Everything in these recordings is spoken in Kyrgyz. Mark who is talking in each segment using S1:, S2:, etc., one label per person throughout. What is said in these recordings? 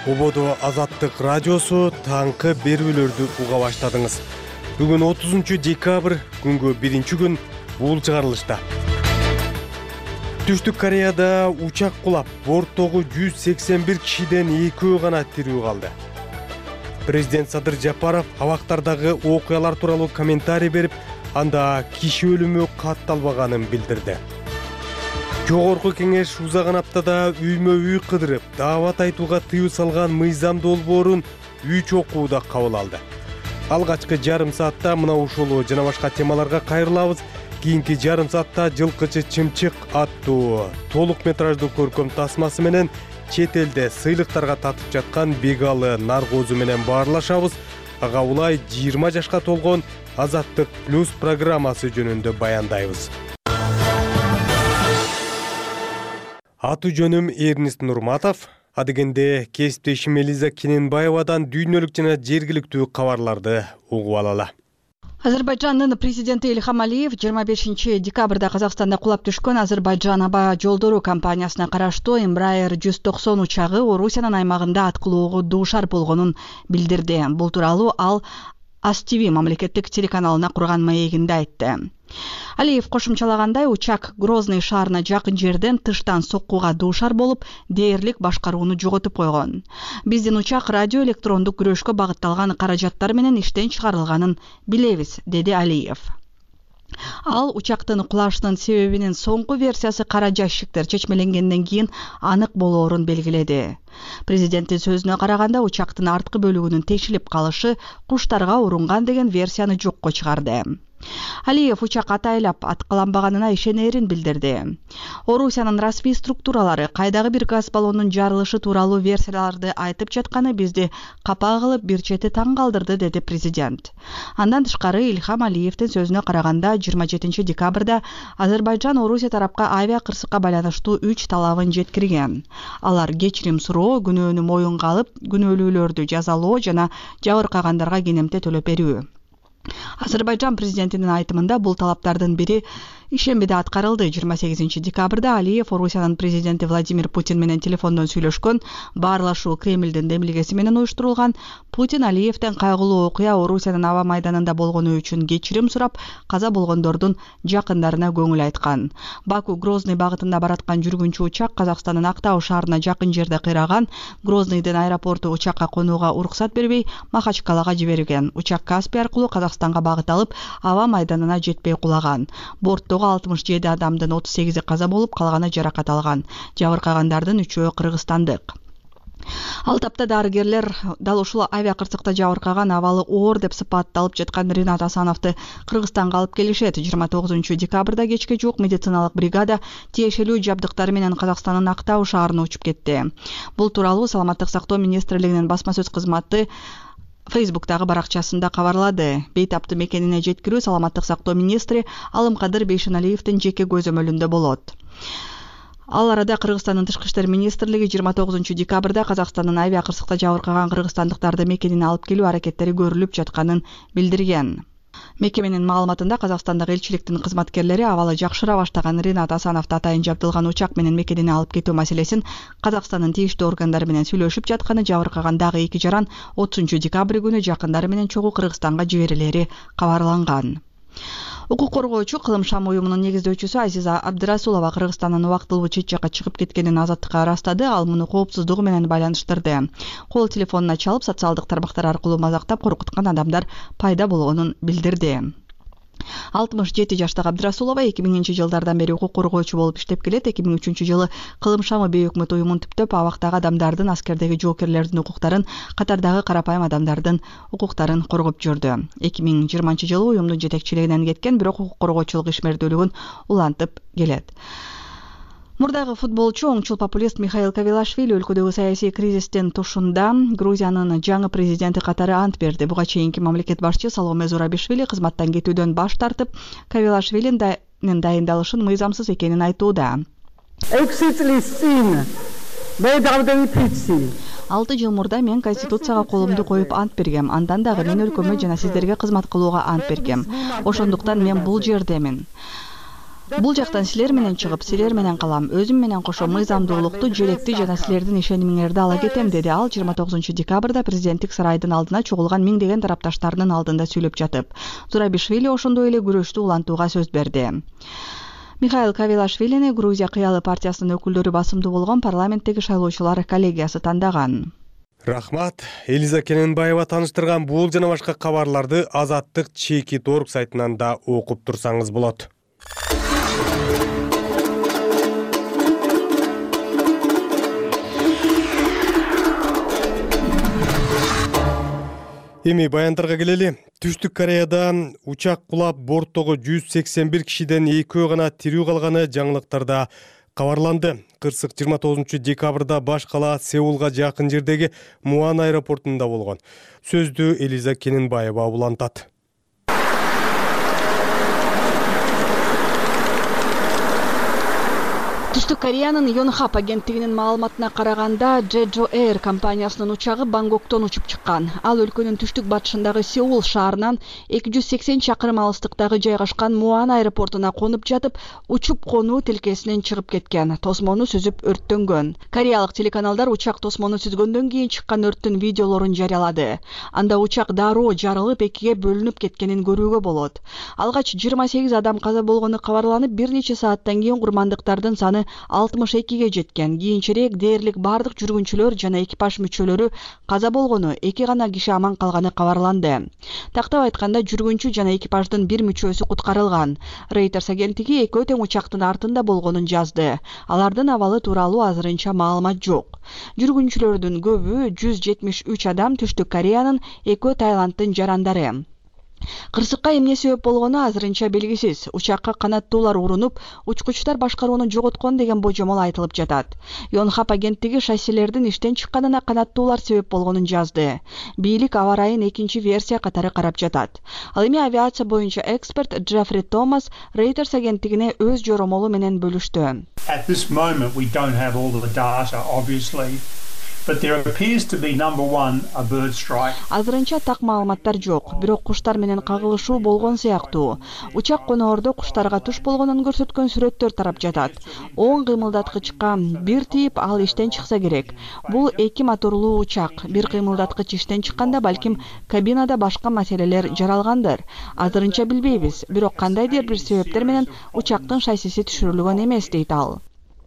S1: Ободо Азаттык радиосу таңкы берүүлөрдү уга баштадыңыз. Бүгүн 30 декабрь, күнгө 1-күн бул чыгарылышта. Түштүк Кореяда учак кулап, борттогу 181 кишиден 2 гана тирүү калды. Президент Садыр Жапаров абактардагы окуялар тууралуу комментарий берип, анда киши өлүмү катталбаганын билдирди. Жогорку кеңеш узаган аптада үймө-үй кыдырып, даават айтууга тыюу салган мыйзам долбоорун 3 окууда кабыл алды. Алгачкы жарым саатта мына ушул жана башка темаларга кайрылабыз. Кийинки жарым саатта Жылкычы чымчык аттуу толук метраждуу көркөм тасмасы менен чет элде сыйлыктарга татып жаткан Бегалы Наргозу менен баарлашабыз. Ага улай 20 жашка толгон Азаттык плюс программасы жөнүндө баяндайбыз. Аты жөнүм Эрнист Нурматов. Адегенде кесиптешим Элиза Кененбаевадан дүйнөлүк жана жергиликтүү кабарларды угуп алалы.
S2: Азербайжандын президенти Ильхам Алиев 25 декабрда Казакстанда кулап түшкөн Азербайжан аба жолдору компаниясына караштуу Embraer 190 учагы Орусиянын аймагында аткылоого дуушар болгонун билдирди. Бул тууралуу ал АС-ТВ мамлекеттик телеканалына курган маегинде айтты. Алиев кошумчалагандай, учак Грозный шаарына жакын жерден тыштан соккуга дуушар болуп, дээрлик башкарууну жоготуп койгон. Биздин учак радио электрондук күрөшкө багытталган каражаттар менен иштен чыгарылганын билебиз, деди Алиев. Ал учактын кулашынын себебинин соңку версиясы кара жашиктер чечмеленгенден кийин анык болоорун белгиледи. Президенттин сөзүнө караганда, учактын арткы бөлүгүнүн тешилип калышы куштарга урунган деген версияны жокко чыгарды. Алиев учак атайлап аткаланбаганына ишенерин билдирди. Орусиянын расмий структуралары кайдагы бир газ баллонунун жарылышы тууралуу версияларды айтып жатканы бизди капа кылып, бир чети таң калтырды, деди президент. Андан тышкары Ильхам Алиевдин сөзүнө караганда, 27 декабрда Азербайжан Орусия тарапка авиа кырсыкка байланыштуу 3 талабын жеткирген. Алар кечирим суроо, күнөөнү моюнга алып, күнөөлүүлөрдү жазалоо жана жабыркагандарга кенемте төлөп берүү. Азербайжан президентинин айтымында бул талаптардын бири ишембиде аткарылды. 28 декабрда Алиев Орусиянын президенти Владимир Путин менен телефондон сүйлөшкөн. Баарлашуу Кремлдин демилгеси менен уюштурулган. Путин Алиевден кайгылуу окуя Орусиянын аба майданында болгону үчүн кечирим сурап, каза болгондордун жакындарына көңүл айткан. Баку Грозный багытында бараткан жүргүнчү учак Казакстандын Актау шаарына жакын жерде кыйраган. Грозныйдын аэропорту учакка конууга уруксат бербей, Махачкалага жиберилген. Учак Каспий аркылуу Казакстанга багыт алып, аба майданына жетпей кулаган. Борттогу 67 адамдын 38-и каза болуп, калганы жаракат алган. Жабыркагандардын 3-өө кыргызстандык. Ал тапта дарыгерлер дал ушул авиа кырсыкта жабыркаган абалы оор деп сыпатталып жаткан Ринат Асановду Кыргызстанга алып келишет. 29 декабрда кечке жуук медициналык бригада тиешелүү жабдыктары менен Казакстандын Актау шаарына учуп кетти. Бул тууралуу Саламаттык сактоо министрлигинин басма сөз кызматы Фейсбуктагы баракчасында кабарлады. Бейтапты мекенине жеткирүү Саламаттык сактоо министри Алымкадыр Бейшеналиевдин жеке көзөмөлүндө болот. Ал арада Кыргызстандын тышкы иштер министрлиги 29 декабрда Казакстандын авиа кырсыкта жабыркаган кыргызстандыктарды мекенине алып келүү аракеттери көрүлүп жатканын билдирген. Мекеменин маалыматында Казакстандагы элчиликтин кызматкерлери абалы жакшыра баштаган Ринат Асановду атайын жабдылган учак менен мекенине алып кетүү маселесин Казакстандын тийиштүү органдары менен сүйлөшүп жатканы, жабыркаган дагы 2 жаран 30 декабрь күнү жакындары менен чогуу Кыргызстанга жиберилери кабарланган. Укук коргоочу Кылымшам уюмунун негиздөөчүсү Азиза Абдырасулова Кыргызстандын убактылуу чет жакка чыгып кеткенин Азаттыкка ырастады. Ал муну коопсуздугу менен байланыштырды. Кол телефонуна чалып, социалдык тармактар аркылуу мазактап коркуткан адамдар пайда болгонун билдирди. 67 жаштагы Абдырасулова 2000-жылдардан бери укук коргоочу болуп иштеп келет. 2003-жылы Кылымшамы бейөкмөт уюмун түптөп, абактагы адамдардын, аскердеги жоокерлердин укуктарын, катардагы карапайым адамдардын укуктарын коргоп жүрдү. 2020-жылы уюмдун жетекчилигинен кеткен, бирок укук коргоочулук ишмердүүлүгүн улантып келет. Мурдагы футболчу, оңчул популист Михаил Кавилашвили өлкөдөгү саясий кризистин тушунда Грузиянын жаңы президенти катары ант берди. Буга чейинки мамлекет башчы Саломе Зурабишвили кызматтан кетүүдөн баш тартып, Кавилашвилинин дайындалышын мыйзамсыз экенин айтууда. 6 жыл мурда мен Конституцияга колумду коюп ант бергем. Андан дагы мен өлкөмө жана сиздерге кызмат кылууга ант бергем. Ошондуктан мен бул жердемин. Бул жактан силер менен чыгып, силер менен калам, өзүм менен кошо мыйзамдуулукту, желекти жана силердин ишенимиңерди ала кетем, деди ал 29 декабрда президенттик сарайдын алдына чогулган миңдеген тарапташтарынын алдында сүйлөп жатып. Зурабишвили ошондой эле күрөштү улантууга сөз берди. Михаил Кавилашвилини Грузия кыялы партиясынын өкүлдөрү басымдуу болгон парламенттеги шайлоочулар коллегиясы тандаган.
S1: Рахмат. Элиза Кененбаева тааныштырган бул жана башка кабарларды Азаттык Чекит.org сайтынан да окуп турсаңыз болот. Эми баяндарга келели. Түштүк Кореяда учак кулап, борттогу 181 кишиден экөө гана тирүү калганы жаңылыктарда кабарланды. Кырсык 29 декабрда баш кала Сеулга жакын жердеги Муан аэропортунда болгон. Сөздү Элиза Кененбаева улантат. Түштүк
S2: Кореянын Yonhap агенттигинин маалыматына караганда, Jeju Air компаниясынын учагы Бангкоктон учуп чыккан. Ал өлкөнүн түштүк батышындагы Сеул шаарынан 280 чакырым алыстыктагы жайгашкан Муан аэропортуна конуп жатып, учуп конуу тилкесинен чыгып кеткен. Тосмону сүзүп өрттөнгөн. Кореялык телеканалдар учак тосмону сүзгөндөн кийин чыккан өрттүн видеолорун жарыялады. Анда учак дароо жарылып, экиге бөлүнүп кеткенин көрүүгө болот. Алгач 28 адам каза болгону кабарланып, бир нече сааттан кийин курмандыктардын саны 62ге жеткен. Кийинчерээк дээрлик бардык жүргүнчүлөр жана экипаж мүчөлөрү каза болгону, 2 гана киши аман калганы кабарланды. Тактап айтканда, жүргүнчү жана экипаждын бир мүчөсү куткарылган. Reuters агенттиги экөө тең учактын артында болгонун жазды. Алардын абалы тууралуу азырынча маалымат жок. Жүргүнчүлөрдүн көбү 173 адам Түштүк Кореянын, экөө Таиланддын жарандары. Кырсыкка эмне себеп болгону азырынча белгисиз. Учакка канаттуулар урунуп, учкучтар башкарууну жоготкон деген божомол айтылып жатат. Yonhap агенттиги шассилердин иштен чыкканына канаттуулар себеп болгонун жазды. Бийлик аба ырайын экинчи версия катары карап жатат. Ал эми авиация боюнча эксперт Джеффри Томас Reuters агенттигине өз жоромолу менен бөлүштү.
S3: At this moment we don't have all the data, obviously. But there appears to be number one a bird strike.
S2: Азырынча так маалыматтар жок, бирок куштар менен кагылышуу болгон сыяктуу. Учак коноордо куштарга туш болгонун көрсөткөн сүрөттөр тарап жатат. Оң кыймылдаткычка бир тийип, ал иштен чыкса керек. Бул 2 моторлуу учак. Бир кыймылдаткыч иштен чыкканда балким кабинада башка маселелер жаралгандыр. Азырынча билбейбиз, бирок кандайдыр бир себептер менен учактын шассиси түшүрүлгөн эмес, дейт ал.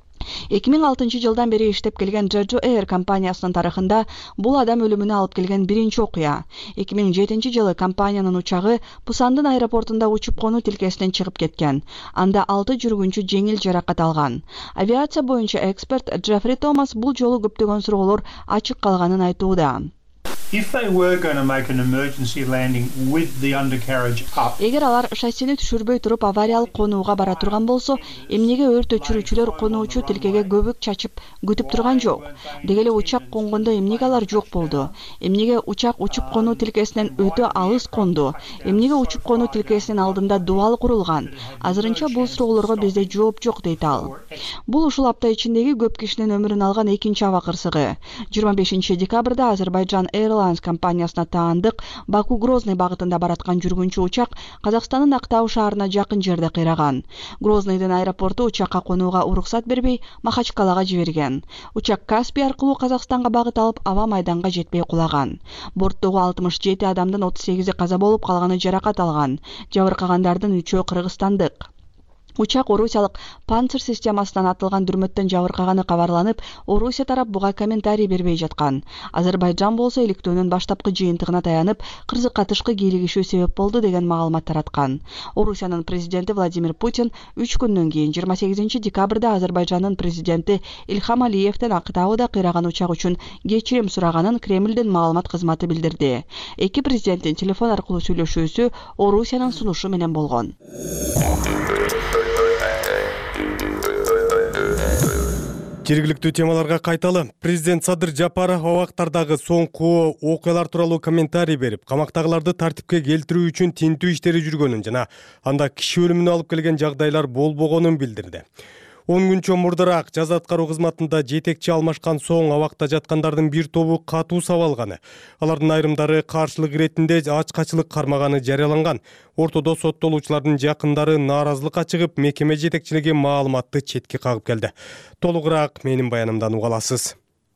S2: 2006 жылдан бери иштеп келген Jeju Air компаниясынын тарыхында бул адам өлүмүнө алып келген биринчи окуя. 2007 жылы компаниянын учагы Пусандын аэропортунда учуп конуу тилкесинен чыгып кеткен. Анда 6 жүргүнчү жеңил жаракат алган. Авиация боюнча эксперт Джеффри Томас бул жолу көптөгөн суроолор ачык калганын айтууда.
S3: If they were going to make an emergency landing with the undercarriage up.
S2: Эгер алар шассини түшүрбөй туруп авариялык конууга бара турган болсо, эмнеге өрт өчүрүүчүлөр конуучу тилкеге көбүк чачып күтүп турган жок? Деги эле учак конгондо эмнеге алар жок болду? Эмнеге учак учуп конуу тилкесинен өтө алыс конду? Эмнеге учуп конуу тилкесинин алдында дубал курулган? Азырынча бул суроолорго бизде жооп жок, дейт ал. Бул ушул апта ичиндеги көп кишинин өмүрүн алган экинчи аба кырсыгы. 25 декабрда Азербайджан Airlines компаниясына таандык Баку-Грозный багытында бараткан жүргүнчү учак Казакстандын Актау шаарына жакын жерде кыйраган. Грозныйдын аэропорту учакка конууга уруксат бербей, Махачкалага жиберген. Учак Каспий аркылуу Казакстанга багыт алып, аба майданга жетпей кулаган. Борттогу 67 адамдын 38и каза болуп, калганы жаракат алган. Жабыркагандардын 3-өө кыргызстандык. Учак Орусиялык Панцир системасынан атылган дүрмөттөн жабыркаганы кабарланып, Орусия тарап буга комментарий бербей жаткан. Азербайджан болсо иликтөөнүн баштапкы жыйынтыгына таянып, кырсыкка тышкы кийлигишүү себеп болду деген маалымат тараткан. Орусиянын президенти Владимир Путин 3 күндөн кийин 28 декабрда Азербайджандын президенти Ильхам Алиевден Актауда кыйраган учак үчүн кечирим сураганын Кремлдин маалымат кызматы билдирди. Эки президенттин телефон аркылуу сүйлөшүүсү Орусиянын сунушу менен болгон.
S1: Жергиликтүү темаларга кайталы. Президент Садыр Жапаров абактардагы соңку окуялар тууралуу комментарий берип, камактагыларды тартипке келтирүү үчүн тинтүү иштери жүргөнүн жана анда киши өлүмүнө алып келген жагдайлар болбогонун билдирди. 10 күнчө мурдараак жаза аткаруу кызматында жетекчи алмашкан соң абакта жаткандардын бир тобу катуу сабалганы. Алардын айрымдары каршылык иретинде ачкачылык кармаганы жарыяланган. Ортодо соттолуучулардын жакындары нааразылыкка чыгып, мекеме жетекчилиги маалыматты четке кагып келди. Толугураак менин баянымдан уга аласыз.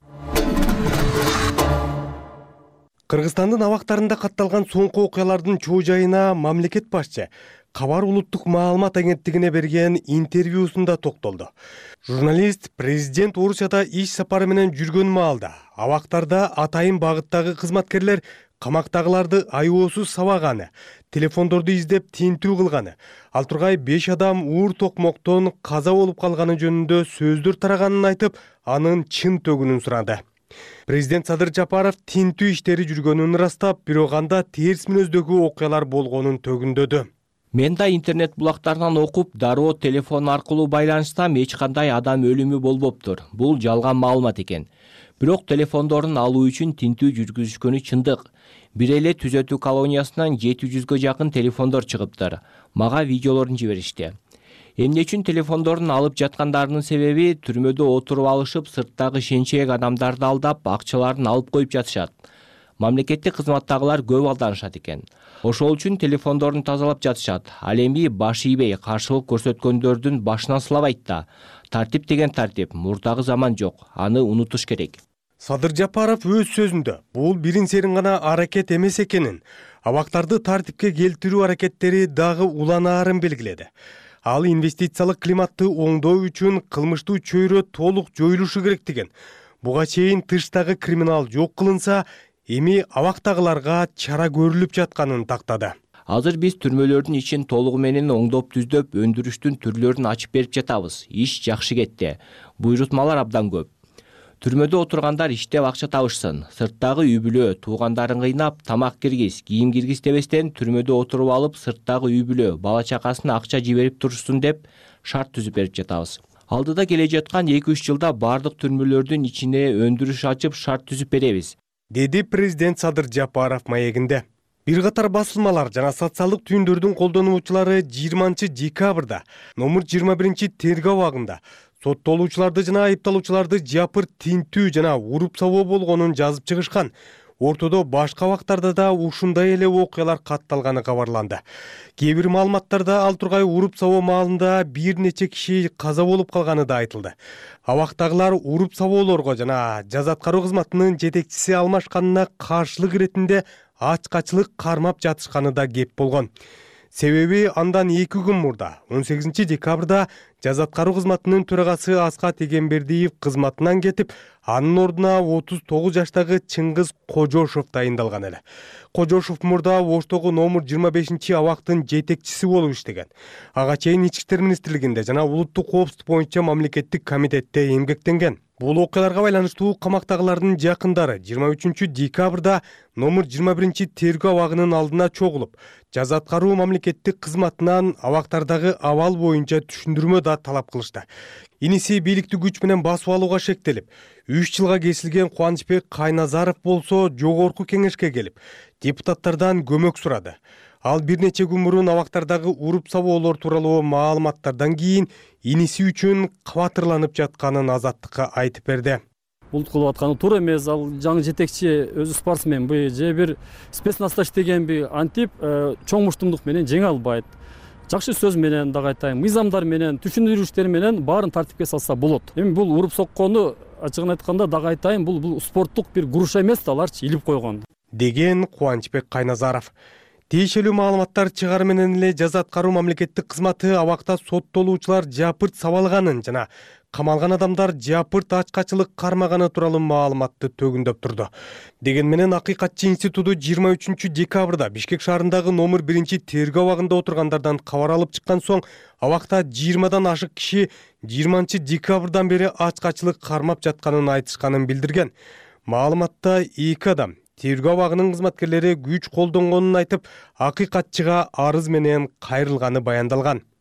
S1: Кыргызстандын абактарында катталган соңку окуялардын чоо жайына мамлекет башчы Кабар улуттук маалымат агенттигине берген интервьюсунда токтолду. Журналист президент Орусияда иш сапары менен жүргөн маалда абактарда атайын багыттагы кызматкерлер камактагыларды айоосуз сабаганы, телефондорду издеп тинтүү кылганы, ал тургай 5 адам уур токмоктон каза болуп калганы жөнүндө сөздөр тараганын айтып, анын чын төгүнүн сурады. Президент Садыр Жапаров тинтүү иштери жүргөнүн ырастап, бирок анда терс мүнөздөгү окуялар болгонун төгүндөдү.
S4: Мен да интернет булактарынан окуп, дароо телефон аркылуу байланышсам эч кандай адам өлүмү болбоптур. Бул жалган маалымат экен. Бирок телефондорун алуу үчүн тинтүү жүргүзүшкөнү чындык. Бир эле түзөтүү колониясынан 700гө жакын телефондор чыгыптыр. Мага видеолорун жиберишти. Эмне үчүн телефондорун алып жаткандарынын себеби түрмөдө отуруп алышып, сырттагы шенчеек адамдарды алдап, акчаларын алып коюп жатышат. Мамлекеттик кызматтагылар көп алданышат экен. Ошол үчүн телефондорун тазалап жатышат. Ал эми баш ийбей каршылык көрсөткөндөрдүн башынан сылабайт да. Тартип деген тартип, мурдагы заман жок. Аны унутуш керек.
S1: Садыр Жапаров өз сөзүндө бул бирин серин гана аракет эмес экенин, абактарды тартипке келтирүү аракеттери дагы уланаарын белгиледи. Ал инвестициялык климатты оңдоо үчүн кылмыштуу чөйрө толук жоюлушу керек деген. Буга чейин тыштагы криминал жок кылынса, эми абактагыларга чара көрүлүп жатканын тактады.
S4: Азыр биз түрмөлөрдүн ичин толугу менен оңдоп түздөп, өндүрүштүн түрлөрүн ачып берип жатабыз. Иш жакшы кетти. Буйрутмалар абдан көп. Түрмөдө отургандар иштеп акча табышсын. Сырттагы үй-бүлө, туугандарын кыйнап, тамак киргиз, кийим киргиз дебестен түрмөдө отуруп алып, сырттагы үй-бүлө, бала чакасына акча жиберип турушсын деп шарт түзүп берип жатабыз. Алдыда келе жаткан 2-3 жылда бардык түрмөлөрдүн ичине өндүрүш ачып шарт түзүп беребиз,
S1: деди президент Садыр Жапаров маегинде. Бир катар басылмалар жана социалдык түйүндөрдүн колдонуучулары 20-декабрда номер 21 тергөө абагында соттолуучуларды жана айыпталуучуларды жапыр тинтүү жана уруп сабоо болгонун жазып чыгышкан. Ортодо башка абактарда да ушундай эле окуялар катталганы кабарланды. Кээ бир маалыматтарда ал тургай уруп сабоо маалында бир нече киши каза болуп калганы да айтылды. Абактагылар уруп сабоолорго жана жаза аткаруу кызматынын жетекчиси алмашканына каршылык иретинде ачкачылык кармап жатышканы да кеп болгон. Себеби андан 2 күн мурда 18 декабрда жаза аткаруу кызматынын төрагасы Аскат Эгембердиев кызматынан кетип, анын ордуна 39 жаштагы Чыңгыз Кожошов дайындалган эле. Кожошов мурда Оштогу номер 25 абактын жетекчиси болуп иштеген. Ага чейин Ички иштер министрлигинде жана улуттук коопсуздук боюнча мамлекеттик комитетте эмгектенген. Бул окуяларга байланыштуу камактагылардын жакындары 23 декабрда номер 21 тергөө абагынын алдына чогулуп, жаза аткаруу мамлекеттик кызматынан абактардагы абал боюнча түшүндүрмө да талап кылышты. Иниси бийликти күч менен басып алууга шектелип, 3 жылга кесилген Кубанычбек Кайназаров болсо жогорку кеңешке келип, депутаттардан көмөк сурады. Ал бир нече күн мурун абактардагы уруп сабоолор тууралуу маалыматтардан кийин иниси үчүн кабатырланып жатканын Азаттыкка айтып берди.
S5: Бул кылып атканы туура эмес. Ал жаңы жетекчи өзү спортсменби же бир спецназда иштегенби антип чоң муштумдук менен жеңе албайт. Жакшы сөз менен дагы айтайын, мыйзамдар менен, түшүндүрүштөр менен баарын тартипке салса болот. Эми бул уруп соккону ачыгын айтканда дагы айтайын, бул спорттук бир груша эмес да, аларчы илип койгон
S1: деген Кубанычбек Кайназаров. Тиешелүү маалыматтар чыгары менен эле жаза аткаруу мамлекеттик кызматы абакта соттолуучулар жапырт сабалганын жана камалган адамдар жапырт ачкачылык кармаганы тууралуу маалыматты төгүндөп турду. Деген менен Акыйкатчы институту 23 декабрда Бишкек шаарындагы номер 1 тергөө абагында отургандардан кабар алып чыккан соң, абакта 20дан ашык киши 20 декабрдан бери ачкачылык кармап жатканын айтышканын билдирген. Маалыматта 2 адам тергөө абагынын кызматкерлери күч колдонгонун айтып, Акыйкатчыга арыз менен кайрылганы баяндалган.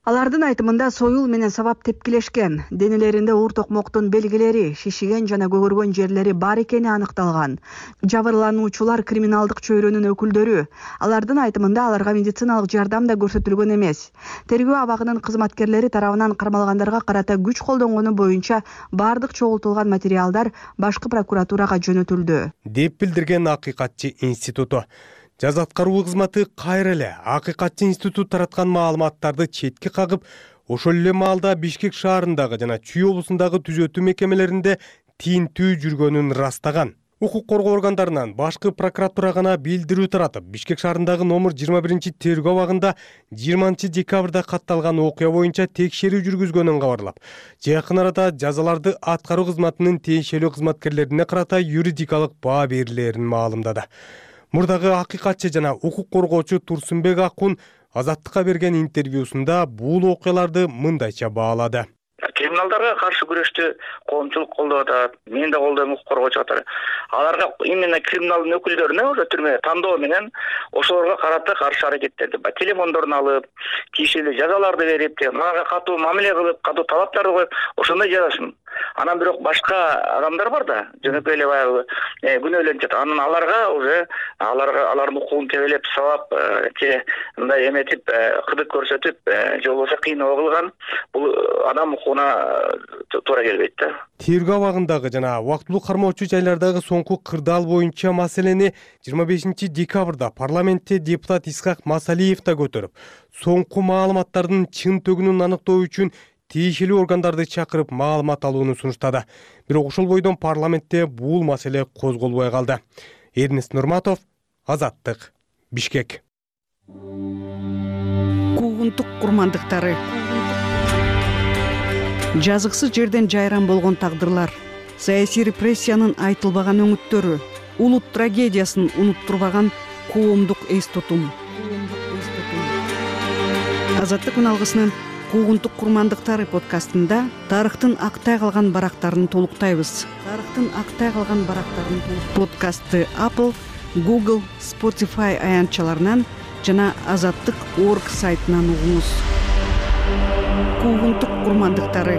S2: Алардын айтымында союл менен сабап тепкилешкен, денелеринде оор токмоктун белгилери, шишиген жана көгөргөн жерлери бар экени аныкталган. Жабырлануучулар криминалдык чөйрөнүн өкүлдөрү. Алардын айтымында аларга медициналык жардам да көрсөтүлгөн эмес. Тергөө абагынын кызматкерлери тарабынан кармалгандарга карата күч колдонгону боюнча бардык чогултулган материалдар башкы прокуратурага жөнөтүлдү,
S1: деп билдирген Акыйкатчы институту. Жаз аткаруу кызматы кайра эле Акыйкатчы институт тараткан маалыматтарды четке кагып, ошол эле маалда Бишкек шаарындагы жана Чүй облусундагы түзөтүү мекемелеринде тинтүү жүргөнүн ырастаган. Укук коргоо органдарынан башкы прокуратура гана билдирүү таратып, Бишкек шаарындагы номер 21 тергөө абагында 20 декабрда катталган окуя боюнча текшерүү жүргүзгөнүн кабарлап, жакын арада жазаларды аткаруу кызматынын тиешелүү кызматкерлерине карата юридикалык баа берилерин маалымдады. Мурдагы Акыйкатчы жана укук коргоочу Турсунбек Акун Азаттыкка берген интервьюсунда бул окуяларды мындайча баалады.
S6: Криминалдарга каршы күрөштү коомчулук колдоп атат, мен да колдойм, укук коргоочу катары. Аларга именно криминалдын өкүлдөрүнө уже түрмө тандоо менен ошолорго карата каршы аракеттерди, телефондорун алып, тиешелүү жазаларды берип, аларга катуу мамиле кылып, катуу талаптарды коюп, ошондой жазашын. Анан бирок башка адамдар бар да, жөнөкөй эле баягы күнөөлөнүп жатат. Анан аларга уже алардын укугун тебелеп, сабап, мындай эметип, кыдык көрсөтүп, же болбосо кыйноо кылган, бул адам укугуна туура келбейт да.
S1: Тергөө абагындагы жана убактылуу кармоочу жайлардагы соңку кырдаал боюнча маселени 25 декабрда парламентте депутат Исхак Масалиев да көтөрүп, соңку маалыматтардын чын төгүнүн аныктоо үчүн тиешелүү органдарды чакырып маалымат алууну сунуштады. Бирок ошол бойдон парламентте бул маселе козголбой калды. Эрнест Нурматов, Азаттык, Бишкек.
S7: Куугунтук курмандыктары. Жазыксыз жерден жайран болгон тагдырлар, саясий репрессиянын айтылбаган өңүттөрү, улут трагедиясын унуттурбаган коомдук эс тутум. Азаттык үналгысынын Куугунтук курмандыктары подкастында тарыхтын актай калган барактарын толуктайбыз. Подкастты Apple, Google, Spotify аянтчаларынан жана Азаттык.org сайтынан угуңуз. Куугунтук курмандыктары.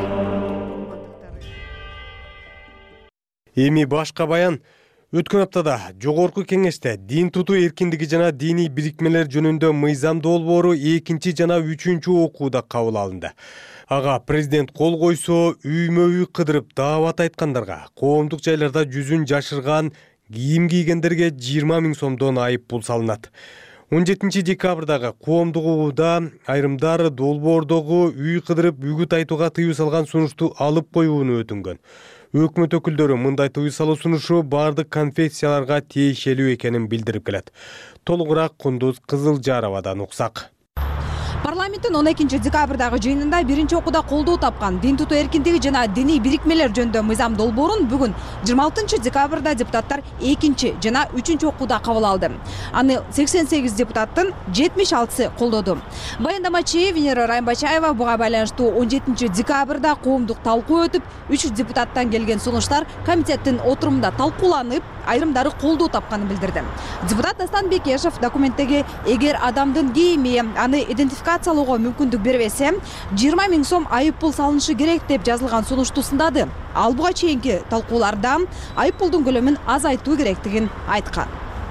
S1: Эми башка баян. Өткөн аптада Жогорку Кеңеште дин тутуу эркиндиги жана диний бирикмелер жөнүндө мыйзам долбоору 2 жана 3 окууда кабыл алынды. Ага президент кол койсо, үймө-үй кыдырып даават айткандарга, коомдук жайларда жүзүн жашырган кийим кийгендерге 20 000 сомдон айып пул салынат. 17 декабрдагы коомдук угууда айрымдар долбоордогу үй кыдырып үгүт айтууга тыюу салган сунушту алып коюуну өтүнгөн. Өкмөт өкүлдөрү мындай тыюу салуу сунушу бардык конфессияларга тиешелүү экенин билдирип келет. Толугураак Кундуз Кызылжаровадан уксак.
S8: Парламенттин 12 декабрдагы жыйынында биринчи окууда колдоо тапкан дин тутуу эркиндиги жана диний бирикмелер жөнүндө мыйзам долбоорун бүгүн 26 декабрда депутаттар 2 жана 3 окууда кабыл алды. Аны 88 депутаттын 76-сы колдоду. Баяндамачы Венера Раймбачаева буга байланыштуу 17 декабрда коомдук талкуу өтүп, 3 депутаттан келген сунуштар комитеттин отурумунда талкууланып, айрымдары колдоо тапканын билдирди. Депутат Дастан Бекешев документтеги эгер адамдын кийими аны идентификациялоого мүмкүндүк бербесе, 20 000 сом айып пул салынышы керек деп жазылган сунушту сындады. Ал буга чейинки талкууларда айып пулдун көлөмүн азайтуу керектигин айткан.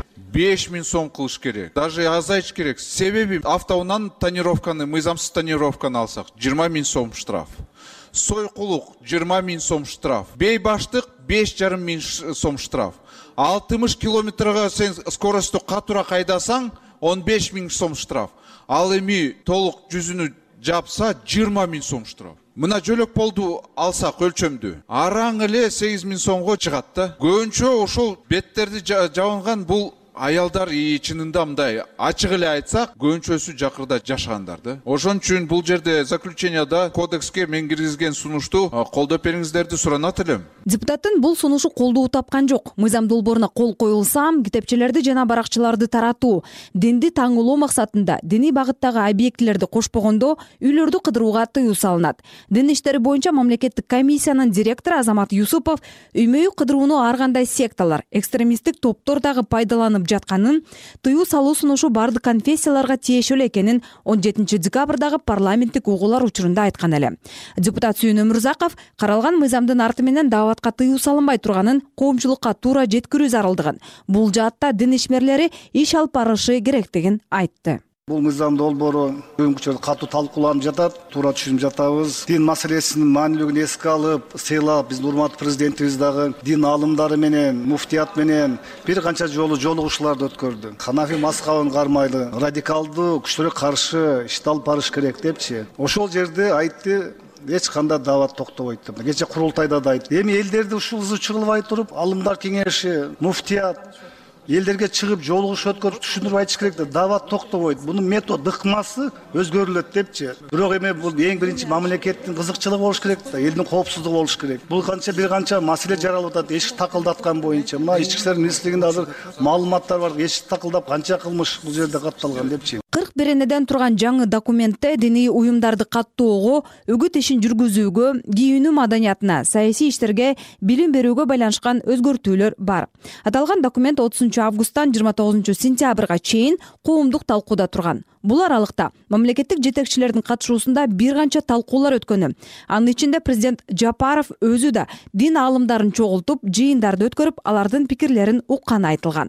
S9: 5 000 сом кылыш керек. Даже азайыш керек. Себеби автоунан тонировканы, мыйзамсыз тонировканы алсак 20 000 сом штраф. Сойкулук 20 000 сом штраф. Бейбаштык 5,5 000 сом штраф. 60 километрга сен скоросту катуура кайдасаң 15 000 сом штраф. Ал эми толук жүзүнү жапса 20 000 сом штраф. Мына жөлөк болду алсак өлчөмдү. Араң эле 8 000 сомго чыгат да. Көбүнчө ошол беттерди жабынган бул аялдар чынында мындай ачык эле айтсак, көбүнчөсү жакырда жашагандар да. Ошон үчүн бул жерде заключенияда кодекске мен киргизген сунушту колдоп бериңиздерди суранат элем.
S8: Депутаттын бул сунушу колдоо тапкан жок. Мыйзам долбооруна кол коюлса, китепчелерди жана баракчыларды таратуу, динди таңылоо максатында диний багыттагы объектилерди кошпогондо үйлөрдү кыдырууга тыюу салынат. Дин иштери боюнча мамлекеттик комиссиянын директору Азамат Юсупов үймө-үй кыдырууну ар кандай секталар, экстремисттик топтор дагы пайдаланып жатканын, тыюу салуу сунушу бардык конфессияларга тиешелүү экенин 17 декабрдагы парламенттик угуулар учурунда айткан эле. Депутат Сүйүн Өмүрзаков каралган мыйзамдын арты менен дааватка тыюу салынбай турганын, коомчулукка туура жеткирүү зарылдыгын, бул жаатта дин ишмерлери иш алып барышы керектигин айтты.
S10: Бул мыйзам долбоору көңүлчө катуу талкууланып жатат, туура түшүнүп жатабыз. Дин маселесинин маанилүүлүгүн эске алып, сыйлап, биздин урматтуу президентибиз дагы дин аалымдары менен, муфтият менен бир канча жолу жолугушууларды өткөрдү. Ханафи мазхабын кармайлы, радикалдуу күчтөргө каршы иш алып барыш керек депчи. Ошол жерде айтты, эч кандай даават токтобойт деп. Кече курултайда да айтты. Эми элдерди ушул чыгылбай туруп, алымдар кеңеши, муфтият элдерге чыгып жолугуш өткөрүп түшүндүрүп айтыш керек да, даават токтобойт. Бунун метод ыкмасы өзгөрүлөт депчи. Бирок эми бул эң биринчи мамлекеттин кызыкчылыгы болуш керек да, элдин коопсуздугу болуш керек. Бул бир канча маселе жаралып атат, эшик такылдаткан боюнча. Мына ички иштер министрлигинде азыр маалыматтар бар, эшик такылдап канча кылмыш бул жерде катталган депчи.
S8: 41 энеден турган жаңы документте диний уюмдарды каттоого, үгүт ишин жүргүзүүгө, кийинүү маданиятына, саясий иштерге, билим берүүгө байланышкан өзгөртүүлөр бар. Аталган документ 30 августтан 29 сентябрга чейин коомдук талкууда турган. Бул аралыкта мамлекеттик жетекчилердин катышуусунда бир канча талкуулар өткөнү. Анын ичинде президент Жапаров өзү да дин аалымдарын чогултуп, жыйындарды өткөрүп, алардын пикирлерин укканы айтылган.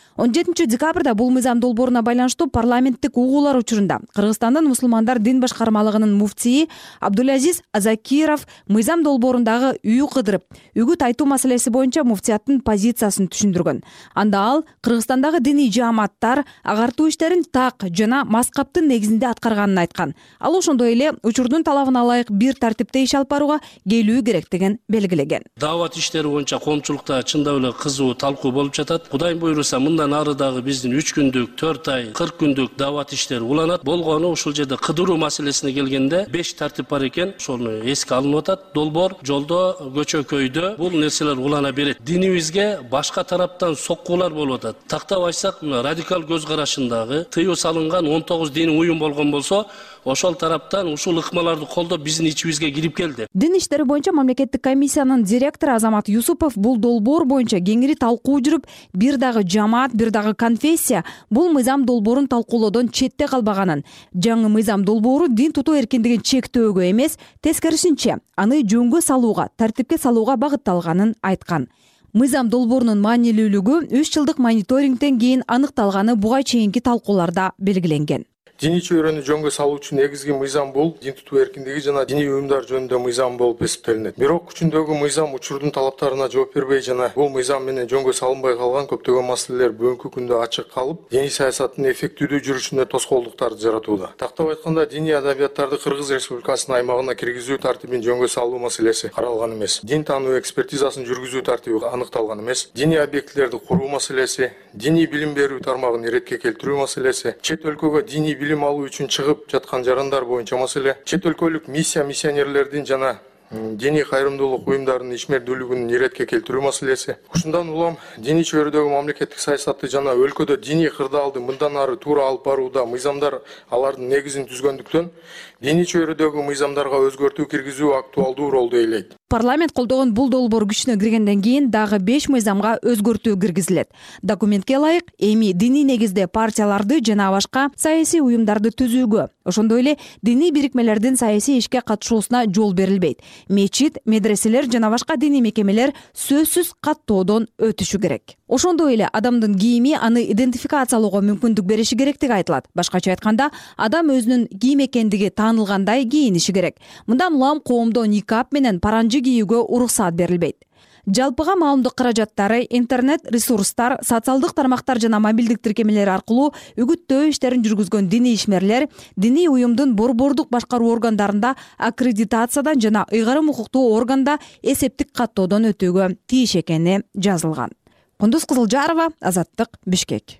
S8: 17 декабрда бул мыйзам долбооруна байланыштуу парламенттик угуулар учурунда Кыргызстандын мусулмандар дин башкармалыгынын муфтии Абдулазиз Азакиров мыйзам долбоорундагы үй кыдырып, үгүт айтуу маселеси боюнча муфтияттын позициясын түшүндүргөн. Анда ал Кыргызстандагы диний жааматтар агартуу иштерин так жана мазкаптын негизинде аткарганын айткан. Ал ошондой эле учурдун талабына ылайык бир тартипте иш алып барууга келүү керектигин белгилеген.
S11: Даават иштери боюнча коомчулукта чындап эле кызуу талкуу болуп жатат. Кудайым буйруса мындан арыдагы биздин 3 күндүк, 4 ай, 40 күндүк даават иштери уланат. Болгону ушул жерде кыдыруу маселесине келгенде 5 тартип бар экен. Ошону эске алынып атат. Долбоор, жолдо, көчө-көйдө бул нерселер улана берет. Динибизге башка тараптан соккуулар болуп атат. Тактап айтсак, радикал көз карашындагы тыюу салынган 19 диний уюм болгон болсо, ошол тараптан ушул ыкмаларды колдоп биздин ичибизге кирип келди.
S8: Дин иштери боюнча мамлекеттик комиссиянын директору Азамат Юсупов бул долбоор боюнча кеңири талкуу жүрүп, бир дагы жамаат, бир дагы конфессия бул мыйзам долбоорун талкуулоодон четте калбаганын, жаңы мыйзам долбоору дин тутуу эркиндигин чектөөгө эмес, тескерисинче аны жөнгө салууга, тартипке салууга багытталганын айткан. Мыйзам долбоорунун маанилүүлүгү 3 жылдык мониторингден кийин аныкталганы буга чейинки талкууларда белгиленген.
S12: Диний чөйрөнү жөнгө салуучу негизги мыйзам бул дин тутуу эркиндиги жана диний уюмдар жөнүндө мыйзам болуп эсептелинет. Бирок күчүндөгү мыйзам учурдун талаптарына жооп бербей жана бул мыйзам менен жөнгө салынбай калган көптөгөн маселелер бүгүнкү күндө ачык калып, диний саясаттын эффективдүү жүрүшүнө тоскоолдуктарды жаратууда. Тактап айтканда, диний адабияттарды Кыргыз Республикасынын аймагына киргизүү тартибин жөнгө салуу маселеси каралган эмес. Дин таануу экспертизасын жүргүзүү тартиби аныкталган эмес. Диний объектилерди куруу маселеси, диний билим берүү тармагын иретке келтирүү маселеси, чет өлкөгө диний билим алуу үчүн чыгып жаткан жарандар боюнча маселе, чет өлкөлүк миссионерлердин жана диний кайрымдуулук уюмдарынын ишмердүүлүгүн иретке келтирүү маселеси. Ушундан улам диний чөйрөдөгү мамлекеттик саясатты жана өлкөдө диний кырдаалды мындан ары туура алып барууда мыйзамдар алардын негизин түзгөндүктөн диний чөйрөдөгү мыйзамдарга өзгөртүү киргизүү актуалдуу ролду ээлейт.
S8: Парламент колдогон бул долбоор күчүнө киргенден кийин дагы 5 мыйзамга өзгөртүү киргизилет. Документке ылайык эми диний негизде партияларды жана башка саясий уюмдарды түзүүгө, ошондой эле диний бирикмелердин саясий ишке катышуусуна жол берилбейт. Мечит, медреселер жана башка диний мекемелер сөзсүз каттоодон өтүшү керек. Ошондой эле адамдын кийими аны идентификациялоого мүмкүндүк бериши керектиги айтылат. Башкача айтканда, адам өзүнүн кийим экендиги таанылгандай кийиниши керек. Мындан улам коомдо никап менен паранжы кийүүгө уруксаат берилбейт. Жалпыга маалымдык каражаттары, интернет ресурстар, социалдык тармактар жана мобилдик тиркемелер аркылуу үгүттөө иштерин жүргүзгөн диний ишмерлер диний уюмдун борбордук башкаруу органдарында аккредитациядан жана ыйгарым укуктуу органда эсептик каттоодон өтүүгө тийиш экени жазылган. Кундуз Кызылжарова, Азаттык, Бишкек.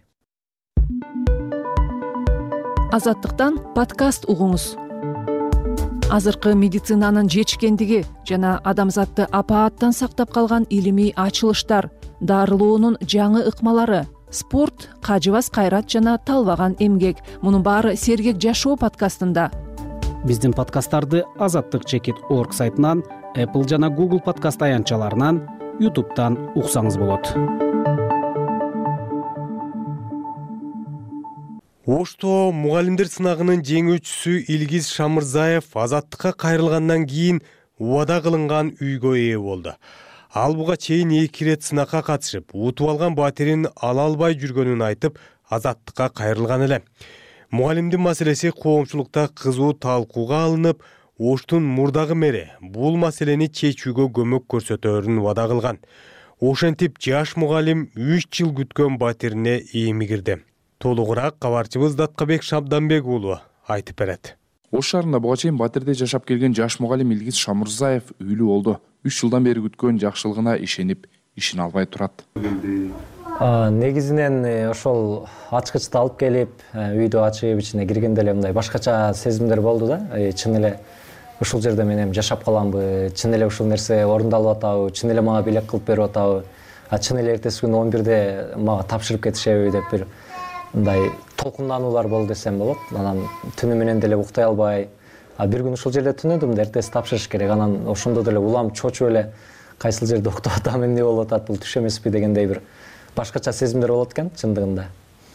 S13: Азаттыктан подкаст угуңуз. Азыркы медицинанын жетишкендиги жана адамзатты апааттан сактап калган илимий ачылыштар, дарылоонун жаңы ыкмалары, спорт, кажыбас кайрат жана талбаган эмгек. Мунун баары Сергек жашоо подкастында.
S14: Биздин подкасттарды azattik.org сайтынан, Apple жана Google подкаст аянтчаларынан, YouTube'дан уксаңыз болот.
S1: Ошто мугалимдер сынагынын жеңүүчүсү Илгиз Шамырзаев азаттыкка кайрылгандан кийин убада кылынган үйгө ээ болду. Ал буга чейин 2 ирет сынакка катышып, утуп алган батирин ала албай жүргөнүн айтып, азаттыкка кайрылган эле. Мугалимдин маселеси коомчулукта кызуу талкууга алынып, Оштун мурдагы мэри бул маселени чечүүгө көмөк көрсөтөөрүн убада кылган. Ошентип жаш мугалим 3 жыл күткөн батирине иймигирди. Толугураак кабарчыбыз Даткабек Шабданбек уулу айтып берет.
S15: Ош шаарында буга чейин батирде жашап келген жаш мугалим Илгиз Шамырзаев үйлүү болду. 3 жылдан бери күткөн жакшылыгына ишенип, ишин албай турат.
S16: Негизинен ошол ачкычты алып келип, үйдө ачып ичине киргенде эле мындай башкача сезимдер болду да. Чын эле ушул жерде мен эми жашап каламбы, чын эле ушул нерсе орундалып атабы, чын эле мага белек кылып берип атабы, чын эле эртеси күнү 11-де мага тапшырып кетишеби деп бир мындай толкундануулар болду десем болот. Анан түнү менен деле уктай албай, бир күн ушул жерде түнөдүм да, эртеси тапшырыш керек. Анан ошондо деле улам чочуп эле кайсыл жерде уктап атам, эмне болуп атат, бул түш эмеспи дегендей бир башкача сезимдер болот экен чындыгында.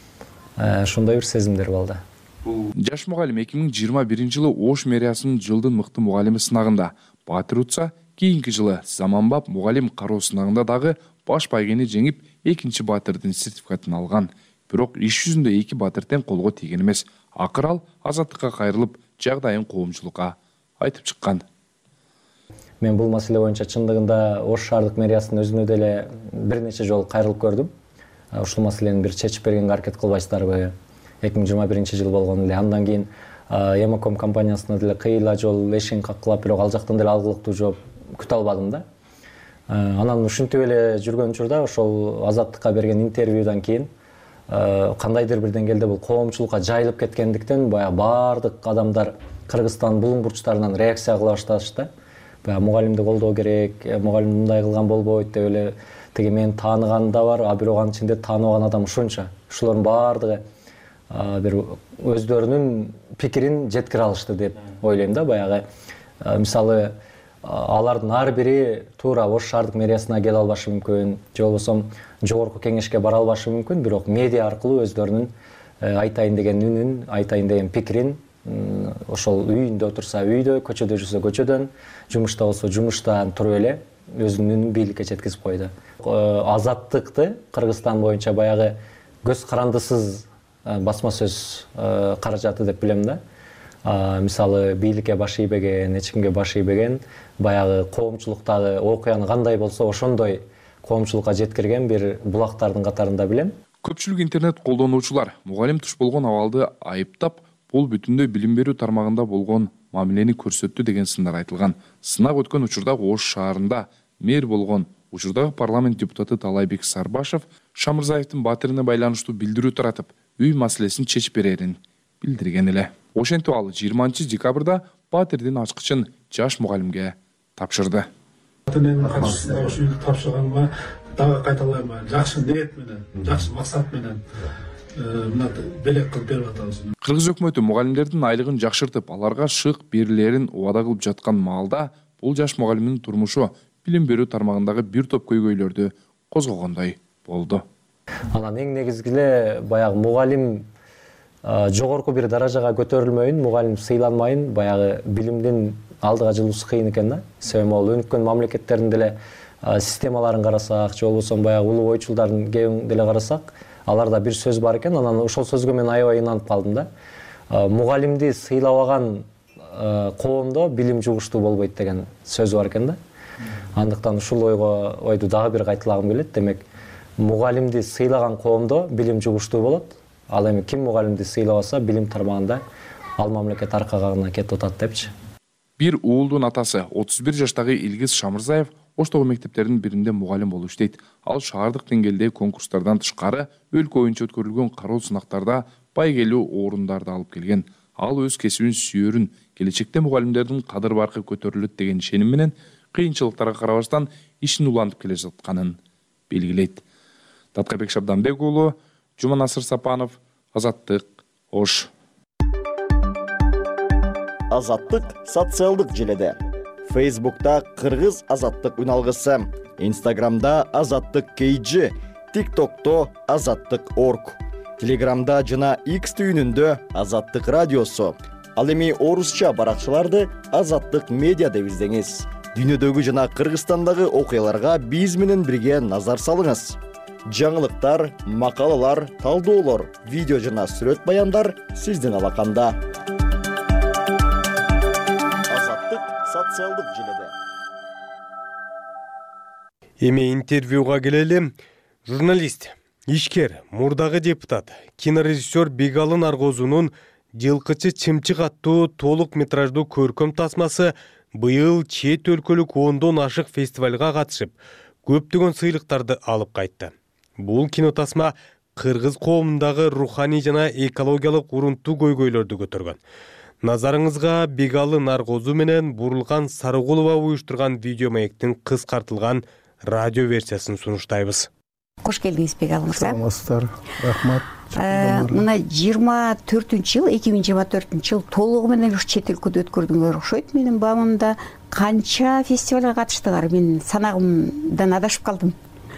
S16: Ошондой бир сезимдер болду.
S15: Жаш мугалим 2021-жылы Ош мэриясынын жылдын мыкты мугалими сынагында батир утса, кийинки жылы заманбап мугалим кароо сынагында дагы баш байгени жеңип, экинчи батирдин сертификатын алган. Бирок иш жүзүндө 2 батирден колго тийген эмес. Акыр ал азаттыкка кайрылып, жагдайын коомчулукка айтып чыккан.
S16: Мен бул маселе боюнча чындыгында Ош шаардык мэриясынын өзүнө деле бир нече жолу кайрылып көрдүм. Ушул маселени бир чечип бергенге аракет кылбайсыздарбы? 2021-жыл болгон эле. Андан кийин Емаком компаниясына деле кыйла жол эшигин каккылап, бирок ал жактан деле алгылыктуу жооп күтө албадым да. Анан ушинтип эле жүргөн учурда ошол Азаттыкка берген интервьюдан кийин кандайдыр бир деңгээлде бул коомчулукка жайылып кеткендиктен баягы баардык адамдар Кыргызстан булуң бурчтарынан реакция кыла башташты. Баягы мугалимди колдоо керек, мугалим мындай кылган болбойт деп эле тиги мен тааныган да бар, бирок анын ичинде тааныбаган адам ушунча. Ушулардын баардыгы бир өздөрүнүн пикирин жеткире алышты деп ойлойм да. Баягы мисалы алардын ар бири туура Ош шаардык мэриясына келе албашы мүмкүн, же болбосо жогорку кеңешке бара албашы мүмкүн, бирок медиа аркылуу өздөрүнүн айтайын деген үнүн, айтайын деген пикирин ошол үйүндө отурса үйдө, көчөдө жүрсө көчөдөн, жумушта болсо жумуштан туруп эле өзүнүн үнүн бийликке жеткизип койду. Азаттыкты Кыргызстан боюнча баягы көз карандысыз басма сөз каражаты деп билем да. Мисалы бийликке баш ийбеген, эч кимге баш ийбеген, баягы коомчулуктагы окуяны кандай болсо ошондой коомчулукка жеткирген бир булактардын катарында билем.
S15: Көпчүлүк интернет колдонуучулар мугалим туш болгон абалды айыптап, бул бүтүндөй билим берүү тармагында болгон мамилени көрсөттү деген сындар айтылган. Сынак өткөн учурда Ош шаарында мэр болгон учурдагы парламент депутаты Талайбек Сарбашев Шамырзаевдин батирине байланыштуу билдирүү таратып, үй маселесин чечип берерин билдирген эле. Ошентип ал 20-декабрда батирдин ачкычын жаш мугалимге тапшырды.
S17: Батирдин ачкычын ошо үйдү тапшырганыма дагы кайталайм, жакшы ниет менен, жакшы максат менен мына белек кылып берип атабыз.
S15: Кыргыз өкмөтү мугалимдердин айлыгын жакшыртып, аларга шык берилерин убада кылып жаткан маалда бул жаш мугалимдин турмушу билим берүү тармагындагы бир топ көйгөйлөрдү козгогондой болду.
S16: Анан эң негизги эле баягы мугалим жогорку бир даражага көтөрүлмөйүн, мугалим сыйланмайын, баягы билимдин алдыга жылуусу кыйын экен да. Себеби ал өнүккөн мамлекеттердин деле системаларын карасак, же болбосо баягы улуу ойчулдардын кебин деле карасак, аларда бир сөз бар экен. Анан ошол сөзгө мен аябай ынанып калдым да. Мугалимди сыйлабаган коомдо билим жугуштуу болбойт деген сөз бар экен да. Андыктан ушул ойду дагы бир кайталагым келет. Демек, мугалимди сыйлаган коомдо билим жугуштуу болот. Ал эми ким мугалимди сыйлабаса, билим тармагында ал мамлекет аркага кетип атат депчи.
S15: Бир уулдун атасы 31 жаштагы Илгиз Шамырзаев Оштогу мектептердин биринде мугалим болуп иштейт. Ал шаардык деңгээлдеги конкурстардан тышкары өлкө боюнча өткөрүлгөн кароо сынактарда байгелүү орундарды алып келген. Ал өз кесибин сүйөрүн, келечекте мугалимдердин кадыр баркы көтөрүлөт деген ишеним менен кыйынчылыктарга карабастан ишин улантып келе жатканын белгилейт. Даткабек Шабданбек уулу, Жуманасыр Сапанов, Азаттык, Ош.
S18: Азаттык социалдык желеде. Facebook'ta Кыргыз Азаттык үналгысы, Instagram'da Азаттык KG, TikTok'ta Азаттык.org. Телеграмда жана X түйүнүндө Азаттык радиосу. Ал эми орусча баракчаларды Азаттык медиа деп издеңиз. Дүйнөдөгү жана Кыргызстандагы окуяларга биз менен бирге назар салыңыз. Жаңылыктар, макалалар, талдоолор, видео жана сүрөт баяндар сиздин алаканда. Азаттык социалдык желеде.
S1: Эми интервьюга келели. Журналист, ишкер, мурдагы депутат, кинорежиссер Бегалы Наргозунун «Жылкычы чымчык» аттуу толук метраждуу көркөм тасмасы быйыл чет өлкөлүк 10дон ашык фестивалга катышып, көптөгөн сыйлыктарды алып кайтты. Бул кинотасма кыргыз коомундагы руханий жана экологиялык урунттуу көйгөйлөрдү көтөргөн. Назарыңызга Бегалы Наргозу менен Бурулган Сарыгулова уюштурган видеомаектин кыскартылган радио версиясын сунуштайбыз.
S19: Кош келдиңиз, Бегалы мырза.
S20: Саламатсыздар, рахмат.
S19: Мына 24-жыл, 2024-жыл толугу менен ушу чет өлкөдө өткөрдүңөр окшойт. Менин баамымда канча фестивалга катыштыңар? Мен санагымдан адашып калдым.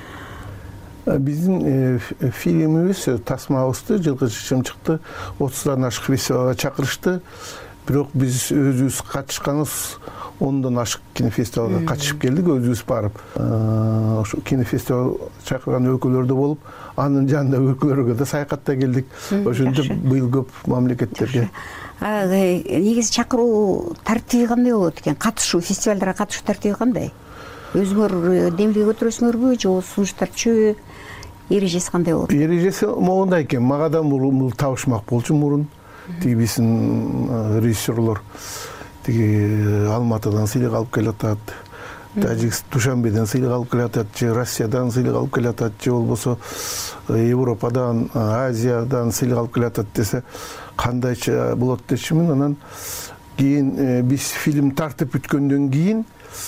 S20: Биздин фильмибиз, тасмабызды, Жылкычы чымчыкты 30дан ашык фестивалга чакырышты. Бирок биз өзүбүз катышканыбыз 10дон ашык кинофестивалга катышып келдик, өзүбүз барып. Ошо кинофестивал чакырган өлкөлөрдө болуп, анын жанында өлкөлөргө да саякатта келдик. Ошентип быйыл көп мамлекеттерге.
S19: Негизи чакыруу тартиби кандай болот экен? Катышуу, фестивалдарга катышуу тартиби кандай? Өзүңөр демилге көтөрөсүңөрбү же сунуштарчы? Эрежеси кандай болот?
S20: Эрежеси могундай экен. Мага да бул табышмак болчу мурун. Тиги биздин режиссерлор тиги Алматыдан сыйлык алып келатат, Душанбеден сыйлык алып келатат, же Россиядан сыйлык алып келатат, же болбосо Европадан, Азиядан сыйлык алып келатат десе, кандайча болот дечимин. Анан кийин биз фильм тартып бүткөндөн кийин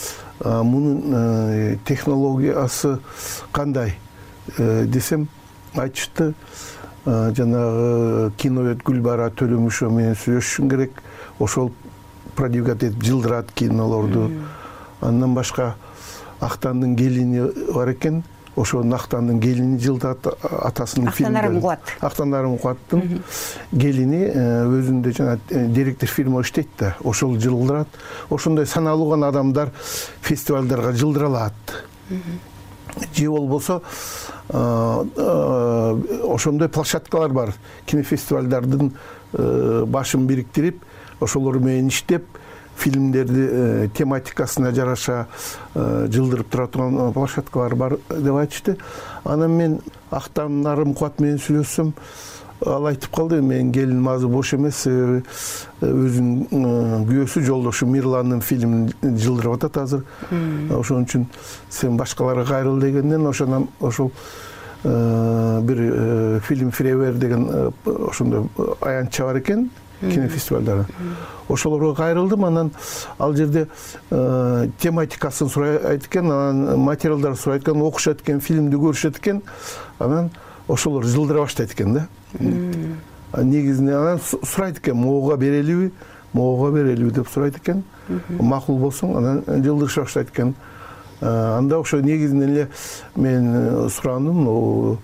S20: мунун технологиясы кандай десем, айтышты. Жанагы киновед Гүлбара Төлөмүшова менен сүйлөшүшүң керек. Ошол продвигать этип жылдырат кинолорду. Андан башка Актандын келини бар экен. Ошонун Актандын келини жылдырат атасынын фильмдерин. Актандарым Кубаттын келини өзүндө жана директор фильм иштейт да, ошол жылдырат. Ошондой саналуу гана адамдар фестивалдарга жылдыра алат. Же болбосо ошондой площадкалар бар. Кинофестивалдардын башын бириктирип, ошолор менен иштеп, фильмдерди тематикасына жараша жылдырып тура турган площадкалар бар деп айтышты. Анан мен Актан Нарымкубат менен сүйлөшсөм, ал айтып калды, менин келиним азыр бош эмес, себеби өзүнүн күйөөсү жолдошу Мирландын фильмин жылдырып атат азыр. Ошон үчүн сен башкаларга кайрыл дегенден ошол бир фильм Фревер деген ошондой аянтча бар экен кинофестивалдары. Ошолорго кайрылдым. Анан ал жерде тематикасын сурайт экен, анан материалдарды сурайт экен, окушат экен, фильмди көрүшөт экен. Анан ошолор жылдыра баштайт экен да. Негизинен анан сурайт экен, могуга берелиби деп сурайт экен. Макул болсоң, анан жылдырыша баштайт экен. Анда ошо негизинен эле мен сурандым,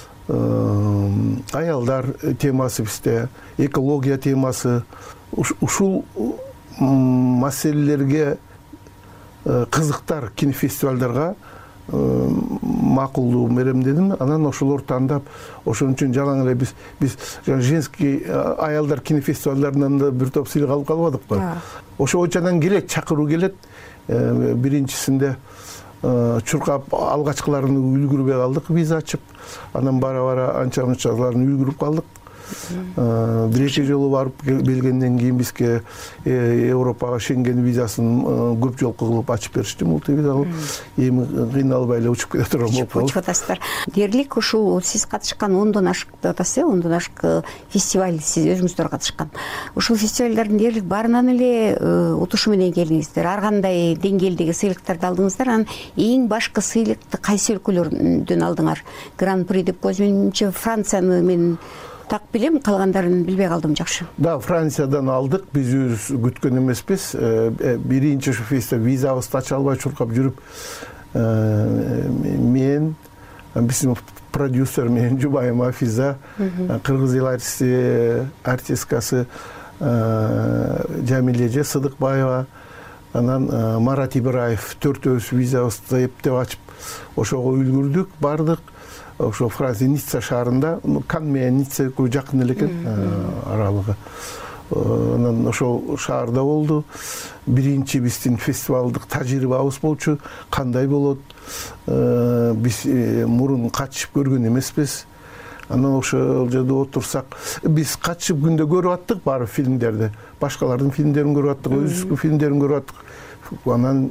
S20: аялдар темасы бизде, экология темасы, ушул маселелерге кызыктар кинофестивалдарга макулдуу меремдедим. Анан ошолор тандап, ошон үчүн жалаң эле биз женский аялдар кинофестивалдарынан да бир топ сыйлык алып калбадыкпы. Ошо очадан келет, чакыруу келет. Биринчисинде чуркап алгачкыларын үлгүрбөй калдык, биз ачып. Анан бара-бара анча-мынчаларын үлгүрүп калдык. Бир эки жолу барып келгенден кийин бизге Европага Шенген визасын көп жолку кылып ачып беришти, мультивизалуу. Эми кыйналбай эле учуп кете турган болуп калды.
S19: Учуп атасыздар. Дээрлик ушул сиз катышкан 10дон ашык деп атасыз, 10дон ашык фестиваль сиз өзүңүздөр катышкан. Ушул фестивалдардын дээрлик баарынан эле утушу менен келдиңиздер. Ар кандай деңгээлдеги сыйлыктарды алдыңыздар. Анан эң башкы сыйлыкты кайсы өлкөлөрдөн алдыңар? Гран-при деп көзүмчө Францияны мен так билем, калгандарын билбей калдым. Жакшы.
S20: Да, Франциядан алдык. Биз өзүбүз күткөн эмеспиз. Биринчи ушу фестиваль визабызды ача албай чуркап жүрүп, мен биздин продюсер менин жубайым Афиза, кыргыз эл артисткасы Жамилеже Сыдыкбаева, анан Марат Ибраев төртөөбүз визабызды эптеп ачып ошого үлгүрдүк, бардык. Ошо Франция Ницца шаарында, Кан менен Ницца жакын эле экен аралыгы. Анан ошол шаарда болду. Биринчи биздин фестивалдык тажрыйбабыз болчу. Кандай болот? Биз мурун катышып көргөн эмеспиз. Анан ошол жерде отурсак, биз катышып күндө көрүп аттык баары фильмдерди. Башкалардын фильмдерин көрүп аттык, өзүбүздүн фильмдерин көрүп аттык. Анан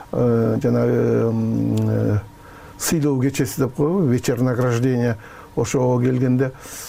S20: жанагы сыйлоо кечеси деп коебу, вечер награждения, ошого келгенде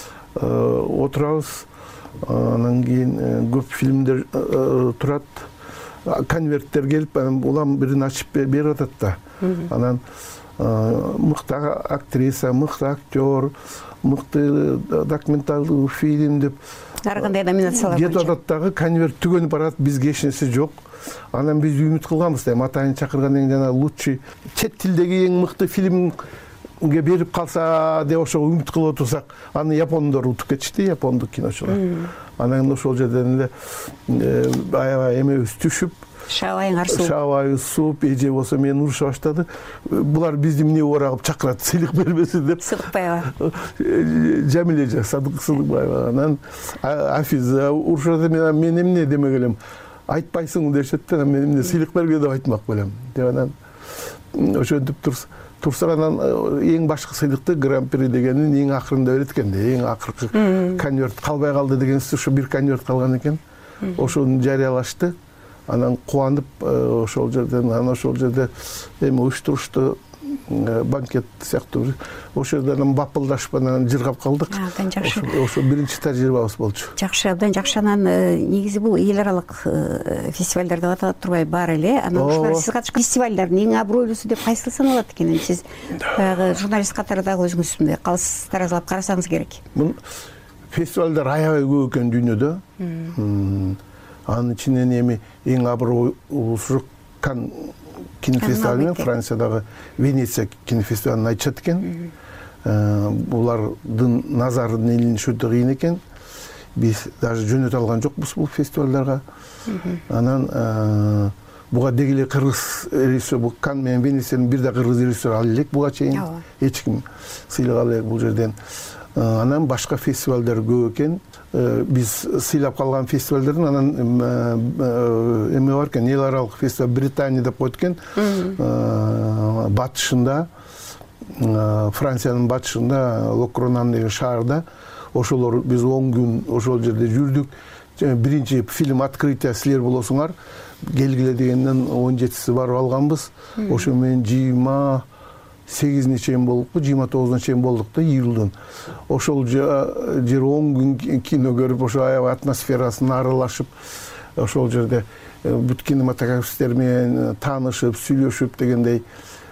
S20: отурабыз. Анан кийин көп фильмдер турат, конверттер келип, улам бирин ачып берип атат да. Анан мыкты актриса, мыкты актер, мыкты документалдуу фильм деп
S19: ар кандай номинациялар
S20: кетип атат дагы, конверт түгөнүп барат, бизге эч нерсе жок. Анан биз үмүт кылганбыз да, атайын чакыргандан кийин жана лучший чет тилдеги эң мыкты фильмге берип калса деп ошого үмүт кылып отурсак, аны япондор утуп кетишти, япондук киночулар. Анан ошол жерден эле аябай эмебиз түшүп, шабайыбыз сууп, эже болсо мени уруша баштады. Булар бизди эмне орагып чакырат, сыйлык бербесин деп.
S19: Сыдыкбаева.
S20: Жамилеже Сыдыкбаева. Анан Афиза урушат, мен эмне демек элем. Айтпайсың дешет да, мен эмне сыйлык берге деп айтмак белем. Деп анан ошентип турсак, анан эң башкы сыйлыкты Гран-при дегенин эң акырында берет экен да, эң акыркы конверт калбай калды деген сөз, ошо бир конверт калган экен. Ошону жарыялашты. Анан кубанып ошол жерден, ошол жерде эми уюштурушту, банкет сыяктуу. Ошол жерден бапылдашып анан жыргап калдык.
S19: Абдан жакшы.
S20: Ошо биринчи тажрыйбабыз болчу.
S19: Жакшы, абдан жакшы. Анан негизи бул эл аралык фестивалдар деп аталат турбай бар эле. Анан ушулар сиз катышкан фестивалдардын эң абройлуусу деп кайсы саналат экен? Сиз баягы журналист катары дагы өзүңүз мындай калыс таразалап карасаңыз керек.
S20: Бул фестивалдар аябай көп экен дүйнөдө. Анын ичинен эми эң абройлуусу Кан кинофестивалы менен Франциядагы Венеция кинофестивалын айтышат экен. Булардын назарын илинишүү кыйын экен. Биз даже жөнөтө алган жокпуз бул фестивалдарга. Анан буга дегеле кыргыз режиссер, бул Кан менен Венециянын бир да кыргыз режиссер ал элек буга чейин. Эч ким сыйлык ала элек бул жерден. Анан башка фестивалдар көп экен. Биз сыйлап калган фестивалдардын анан эме бар экен, эл аралык фестиваль Британия деп коет экен. Батышында, Франциянын батышында, Локронан деген шаарда. Ошолор биз 10 күн ошол жерде жүрдүк. Биринчи фильм открытие силер болосуңар келгиле дегенден 17си барып алганбыз. Ошо менен 28-не чейин болдукпу, 29-на чейин болдук да, июлдун. Ошол жер 10 күн кино көрүп, ошо аябай атмосферасын аралашып, ошол жерде бүт кинематографисттер менен таанышып, сүйлөшүп дегендей,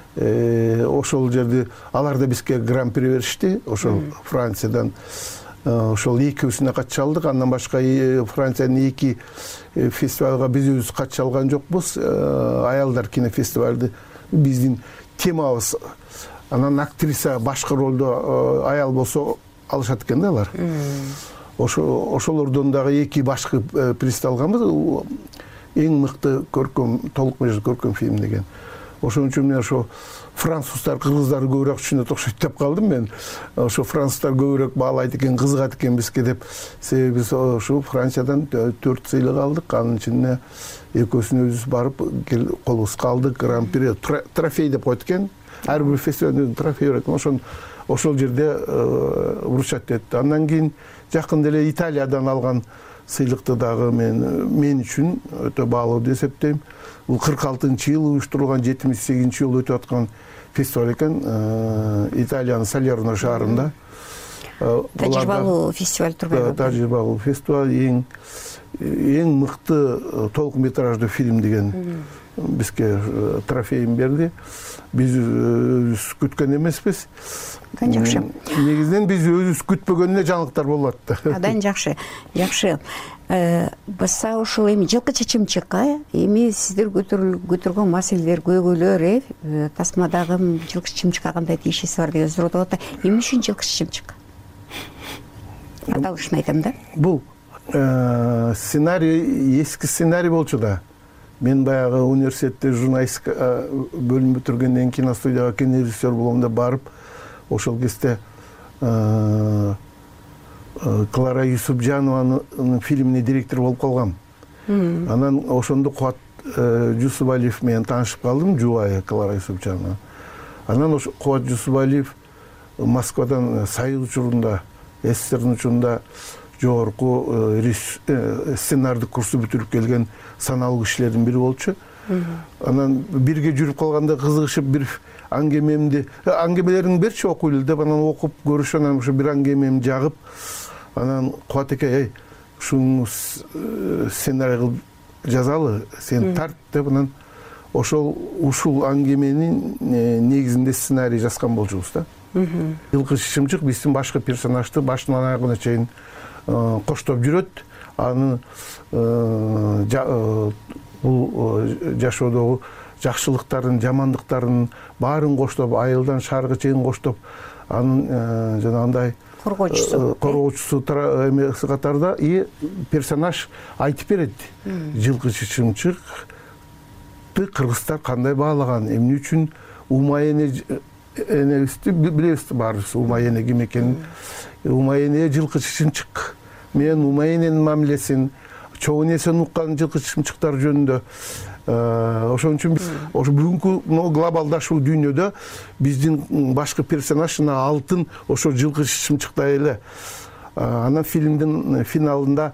S20: ошол жерде алар да бизге гран-при беришти, ошол Франциядан. Ошол экөөсүнө катыша алдык. Андан башка Франциянын 2 фестивалга биз өзүбүз катыша алган жокпуз. Аялдар кинофестивалды биздин темабыз. Анан актриса башкы ролдо аял болсо алышат экен да алар. Ошолордон дагы 2 башкы приз алганбыз. Эң мыкты көркөм, толук меже көркөм фильм деген. Ошон үчүн мен ошо француздар, кыргыздар көбүрөөк түшүнөт окшойт деп калдым мен. Ошо француздар көбүрөөк баалайт экен, кызыгат экен бизге деп. Себеби биз ошо Франциядан 4 сыйлык алдык. Анын ичинде экөөсүнө өзүбүз барып колубузга алдык. Гран-при трофей деп коет экен. Ар бир фестивалдын трофеи бар экен. Ошол жерде урушат этти. Андан кийин жакында эле Италиядан алган сыйлыкты дагы мен үчүн өтө баалуу деп эсептейм. Бул 46-жыл уюштурулган, 78-жыл өтүп аткан фестиваль экен. Италиянын Салерно шаарында.
S19: Тажрыйбалуу фестиваль турбайбы?
S20: Тажрыйбалуу фестиваль, эң мыкты толук метраждуу фильм деген бизге трофейин берди. Биз өзүбүз күткөн эмеспиз.
S19: Абдан жакшы.
S20: Негизинен биз өзүбүз күтпөгөн жаңылыктар болуп атты.
S19: Абдан жакшы. Баса ушул эми жылкы чычымчыкка эми сиздер көтөргөн маселелер, көйгөйлөр, тасмадагы жылкы чычымчыкка кандай тиешеси бар деген суроо болот. Эмне үчүн жылкы чычымчык? Аталышын айтам да.
S20: Бул сценарий, эски сценарий болчу да. Мен баягы университетте журналистика бөлүм бүтүргөндөн кийин киностудияга кинорежиссер болом деп барып, ошол кезде Клара Юсупжанованын фильмине директор болуп калгам. Анан ошондо Кубат Жусупалиев менен таанышып калдым, жубайы Клара Юсупжанова. Анан ошо Кубат Жусупалиев Москвадан Союз учурунда, СССРдин учурунда жогорку сценардык курсу бүтүрүп келген саналуу кишилердин бири болчу. Анан бирге жүрүп калганда кызыгышып бир аңгемелериңди берчи окуйлу деп анан окуп көрүшүп, анан ошо бир аңгемемди жагып, анан Кубат эке, ушуну сценарий кылып жазалы, сен тарт деп анан ушул аңгеменин негизинде сценарий жазган болчубуз да. Жылкы чычымчык биздин башкы персонажды башынан аягына чейин коштоп жүрөт. Аны бул жашоодогу жакшылыктарын, жамандыктарын баарын коштоп, айылдан шаарга чейин коштоп, анын жанагындай коргоочусу эмеси катарда персонаж айтып берет. Жылкы чычымчыкты кыргыздар кандай баалаган, эмне үчүн Умай энебизди билебиз баарыбыз, Умай эне ким экенин. Умай эне жылкы чычымчык менен Умай эненин мамилесин, чоң энесин уккан жылкы чычымчыктар жөнүндө. Ошон үчүн ошо бүгүнкү глобалдашуу дүйнөдө биздин башкы персонаж алтын ошо жылкы чычымчыктай эле. Анан фильмдин финалында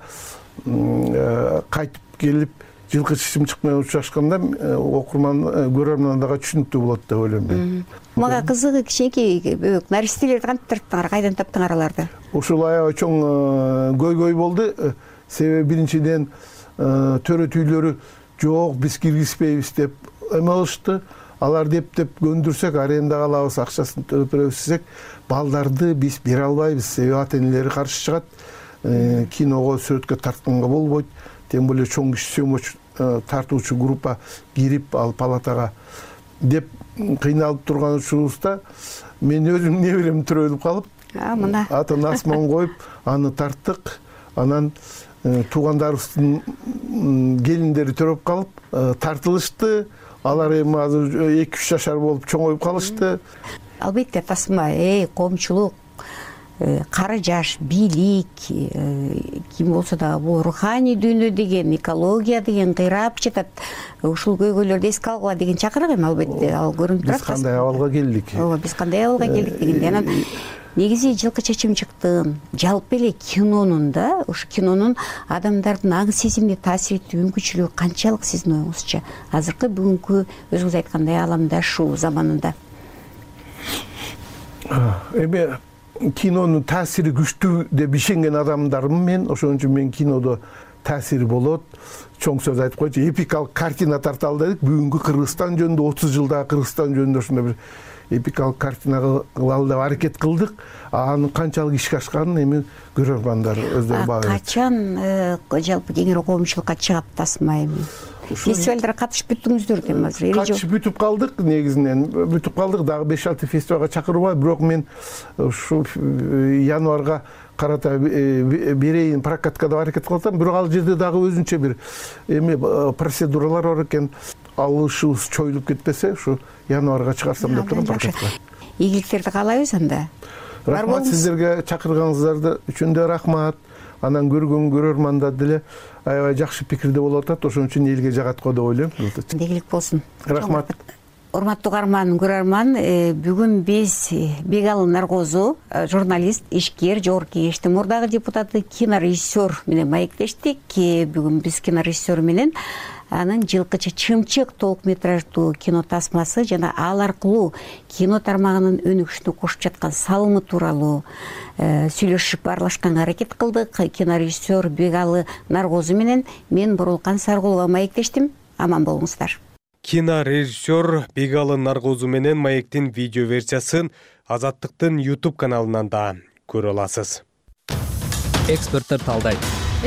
S20: кайтып келип жылкы чычымчык менен учурашканда окурман, көрөрман дагы түшүнүктүү болот деп ойлойм мен.
S19: Мага кызыгы кичинекей наристелерди кантип таптыңар, кайдан таптыңар аларды?
S20: Ушул аябай чоң көйгөй болду. Себеби биринчиден төрөтүйлөрү жок, биз киргизбейбиз деп эме кылышты. Алар деп көндүрсөк, арендага алабыз, акчасын төлөп беребиз десек, балдарды биз бере албайбыз. Себеби ата-энелери каршы чыгат. Киного, сүрөткө тартканга болбойт. Тем более чоң киши тартуучу группа кирип ал палатага деп кыйналып турган учурубузда мен өзүм неберем төрөлүп калып, атын асман коюп, аны тарттык. Анан туугандарыбыздын келиндери төрөп калып, тартылышты. Алар эми азыр 2-3 жашар болуп чоңоюп калышты.
S19: Албетте тасма, коомчулук, кары жаш, бийлик, ким болсо да бул руханий дүйнө деген, экология деген кыйрап жатат. Ушул көйгөйлөрдү эске алгыла деген чакырык эми албетте, ал көрүнүп турат.
S20: Биз кандай абалга келдик?
S19: Ооба, биз кандай абалга келдик дегенде. Анан негизи жылкы чычымчыктын, жалпы эле кинонун да, ушу кинонун адамдардын аң сезимине таасир этүү мүмкүнчүлүгү канчалык сиздин оюңузча? Азыркы бүгүнкү өзүңүз айткандай аламдашуу заманында.
S20: Эми кинонун таасири күчтүү деп ишенген адамдармын мен. Ошон үчүн мен кинодо таасири болот. Чоң сөз айтып койчу, эпикалык картина тарталы дедик. Бүгүнкү Кыргызстан жөнүндө 30 жылдагы Кыргызстан жөнүндө ошондой бир эпикалык картина кылалы деп аракет кылдык. Анын канчалык ишке ашканын эми көрөрмандар өздөрү баа берет.
S19: Качан жалпы кеңири коомчулукка чыгат тасма эми? Фестивалдарга катышып бүттүңүздөр дейм азыр.
S20: Катышып бүтүп калдык, негизинен бүтүп калдык. Дагы 5-6 фестивалга чакырбай, бирок мен ушу январга карата берейин, прокатка деп аракет кылып атам. Бирок ал жерде дагы өзүнчө бир эми процедуралар бар экен. Алышыбыз чоюлуп кетпесе, ушу январга чыгарсам деп турам прокатка.
S19: Ийгиликтерди каалайбыз анда.
S20: Рахмат сиздерге, чакырганыңыздар үчүн да рахмат. Анан көргөн көрөрмандар деле аябай жакшы пикирде болуп атат. Ошон үчүн элге жагат го деп ойлойм.
S19: Ийгилик болсун.
S20: Рахмат.
S19: Урматтуу угарман, көрөрман, бүгүн биз Бегалы Наргозу, журналист, ишкер, жогорку кеңештин мурдагы депутаты, кинорежиссер менен маектештик. Бүгүн биз кинорежиссер менен анын жылкы чычымчык толук метраждуу кино тасмасы жана ал аркылуу кино тармагынын өнүгүшүнө кошуп жаткан салымы тууралуу сүйлөшүп аралашканга аракет кылдык. Кинорежиссер Бегалы Наргозу менен мен Боролкан Саргулова маектештим. Аман болуңуздар.
S1: Кинорежиссер Бегалы Наргозу менен Маектин видео версиясын Азаттыктын YouTube каналынан да көрө аласыз.
S21: Эксперттер талдайт.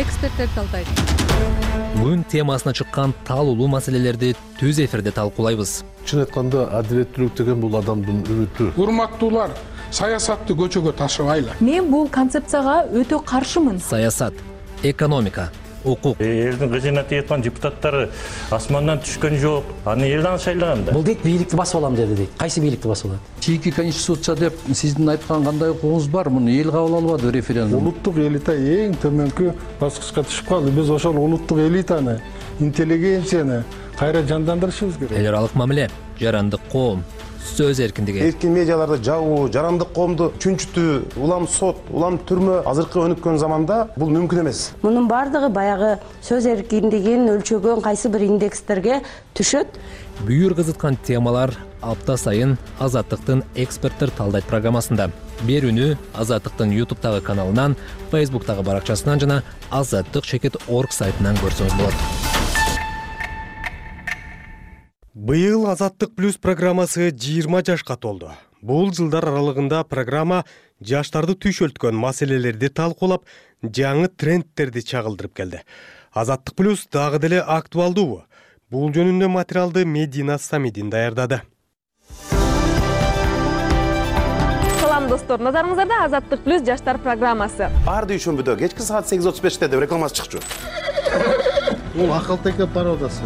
S21: Күн темасына чыккан таалуулуу маселелерди түз эфирде талкуулайбыз.
S20: Чын айтканда адилеттүүлүк деген бул адамдын үмүтү.
S22: Урматтуулар, саясатты көчөгө ташыбайлы.
S23: Мен бул концепцияга өтө каршымын.
S21: Саясат, экономика, укук.
S24: Элдин кызына тиеткан депутаттары асмандан түшкөн жок. Аны элден шайлаган да.
S25: Бул дейт бийликти басып алам деди дейт. Кайсы бийликти басып алат?
S26: Чийки конституция деп сиздин айткан кандай укугуңуз бар? Муну эл кабыл албады референдум.
S20: Улуттук элита эң төмөнкү баскычка түшүп калды. Биз ошол улуттук элитаны, интеллигенцияны кайра жандандырышыбыз керек.
S21: Эл аралык мамиле, жарандык коом, сөз эркиндиги.
S27: Эркин медиаларды жабуу, жарандык коомду чүнчүтүү, улам сот, улам түрмө азыркы өнүккөн заманда бул мүмкүн эмес.
S28: Мунун бардыгы баягы сөз эркиндигин өлчөгөн кайсы бир индекстерге түшөт.
S21: Бүйүр кызыткан темалар апта сайын Азаттыктын эксперттер талдайт программасында. Берүүнү Азаттыктын YouTube'тагы каналынан, Facebook'тагы баракчасынан жана azattik.org сайтынан көрсөңүз болот.
S1: Быйыл Азаттык плюс программасы 20 жашка толду. Бул жылдар аралыгында программа жаштарды түйшөлткөн маселелерди талкуулап, жаңы трендтерди чагылдырып келди. Азаттык плюс дагы деле актуалдуу. Бул жөнүндө материалды Медина Самидин даярдады.
S29: Салам достор, назарыңыздарда Азаттык плюс жаштар программасы.
S27: Ар дүйшөмбүдө кечки саат 8:35 деп рекламасы чыкчу.
S20: Бул акылтеке пародасы.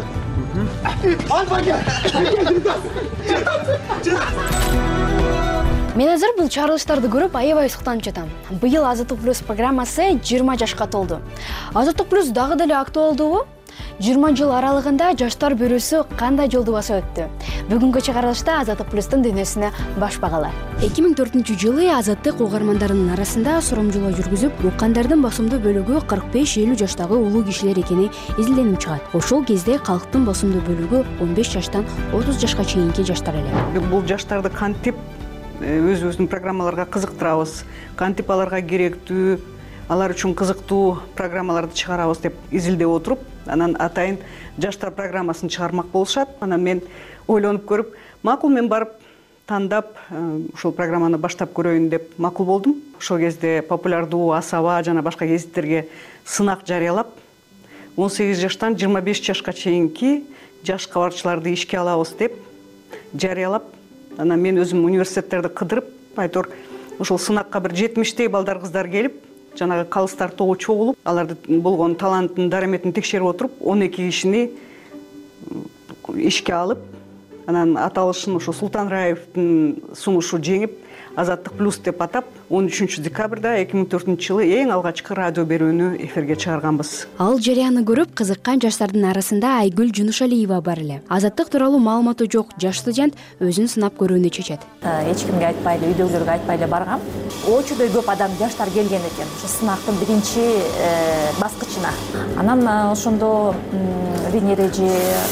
S30: Мен азыр бул чыгарылыштарды көрүп аябай суктанып жатам. Быйыл Азаттык плюс программасы 20 жашка толду. Азаттык плюс дагы деле актуалдуу. 20 жыл аралыгында жаштар бирөөсү кандай жолду басып өттү? Бүгүнкү чыгарылышта Азаттык плюстун дүйнөсүнө баш багалар. 2004-жылы Азаттык угармандарынын арасында сурамжылоо жүргүзүп, уккандардын басымдуу бөлүгү 45-50 жаштагы улуу кишилер экени изилденип чыгат. Ошол кезде калктын басымдуу бөлүгү 15 жаштан 30 жашка чейинки жаштар эле.
S7: Бул жаштарды кантип өзүбүздүн программаларга кызыктырабыз, кантип аларга керектүү, алар үчүн кызыктуу программаларды чыгарабыз деп изилдеп отуруп, анан атайын жаштар программасын чыгармак болушат. Анан мен ойлонуп көрүп, макул мен барып тандап ушул программаны баштап көрөйүн деп макул болдум. Ошол кезде популярдуу Асаба жана башка гезиттерге сынак жарыялап, 18 жаштан 25 жашка чейинки жаш кабарчыларды ишке алабыз деп жарыялап, анан мен өзүм университеттерди кыдырып, айтор ушул сынакка бир 70-тей балдар кыздар келип, жанагы калыстар тобу чогулуп, аларды болгон талантын, дараметин текшерип отуруп, 12 кишини ишке алып, анан аталышын ушу Султан Раевдин сунушу жеңип, Азаттык плюс деп атап, 13 декабрда 2004-жылы эң алгачкы радио берүүнү эфирге чыгарганбыз.
S30: Ал жарыяны көрүп кызыккан жаштардын арасында Айгүл Жунушалиева бар эле. Азаттык тууралуу маалыматы жок жаш студент өзүн сынап көрүүнү чечет.
S31: Эч кимге айтпай эле, үйдөгүлөргө айтпай эле баргам. Очудой көп адам, жаштар келген экен ушу сынактын биринчи баскычына. Анан ошондо Венера эже,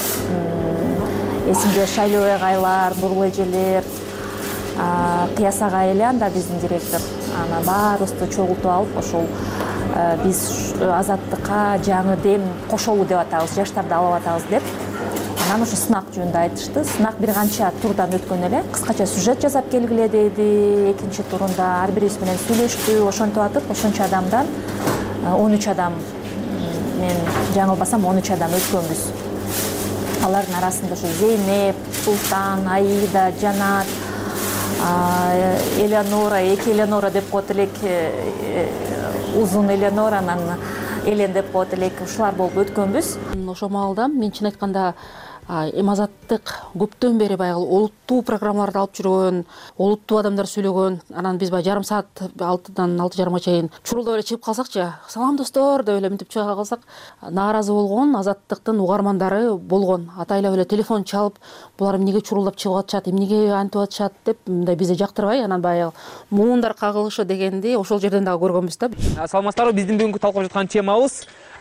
S31: эсимде Шайлоо агайлар, Бурул эжелер, Кыяс агай эле анда биздин директор. Ана баарыбызды чогултуп алып, ошол биз Азаттыкка жаңы дем кошолу деп атабыз, жаштарды алып атабыз деп. Анан ушу сынак жөнүндө айтышты. Сынак бир канча турдан өткөн эле. Кыскача сюжет жасап келгиле деди. Экинчи турунда ар бирибиз менен сүйлөштү, ошентип атып, ошончо адамдан 13 адам, мен жаңылбасам 13 адам өткөнбүз. Алардын арасында ушу Зейнеп, Султан, Аида, Жанат, Элеонора, эки Элеонора деп коет элек, узун Элеонора, анан Элен деп коет элек, ушулар болуп өткөнбүз.
S23: Ошол маалда мен чын айтканда Азаттык көптөн бери баягы олуттуу программаларды алып жүргөн, олуттуу адамдар сүйлөгөн, анан биз баягы жарым саат 6-дан 6:30 чейин чурулдап эле чыгып калсакчы, салам достор деп эле мынтип чыга калсак, нааразы болгон Азаттыктын угармандары болгон. Атайлап эле телефон чалып, булар эмнеге чурулдап чыгып атышат, эмнеге антип атышат деп, мындай бизди жактырбай, анан баягы муундар кагылышы дегенди ошол жерден дагы көргөнбүз да.
S32: Саламатсыздарбы, биздин бүгүнкү талкуулап жаткан темабыз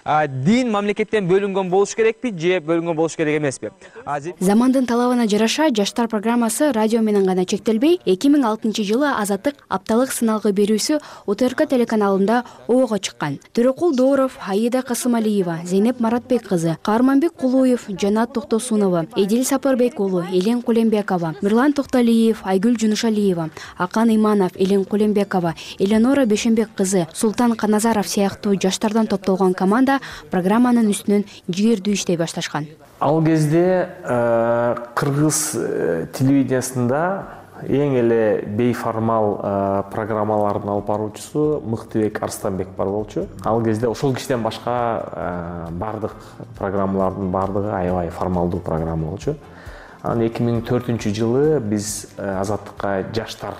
S2: дин мамлекеттен бөлүнгөн болуш керекпи же бөлүнгөн болуш керек эмеспи?
S30: Замандын талабына жараша жаштар программасы радио менен гана чектелбей, 2006-жылы Азаттык апталык сыналгы берүүсү УТРК телеканалында оого чыккан. Төрөкул Дооров, Аида Касымалиева, Зейнеп Маратбек кызы, Каарманбек Кулуев, Жанат Токтосунова, Эдил Сапарбек уулу, Элен Кулембекова, Мирлан Токталиев, Айгүл Жунушалиева, Акан Иманов, Элен Кулембекова, Эленора Бешенбек кызы, Султан Каназаров сыяктуу жаштардан топтолгон команда программанын үстүнөн жигердүү иштей башташкан.
S3: Ал кезде кыргыз телевидениясында эң эле бейформал программалардын алып баруучусу Мыктыбек Арстанбек бар болчу. Ал кезде ошол кишиден башка бардык программалардын бардыгы аябай формалдуу программа болчу. Анан 2004-жылы биз Азаттыкка жаштар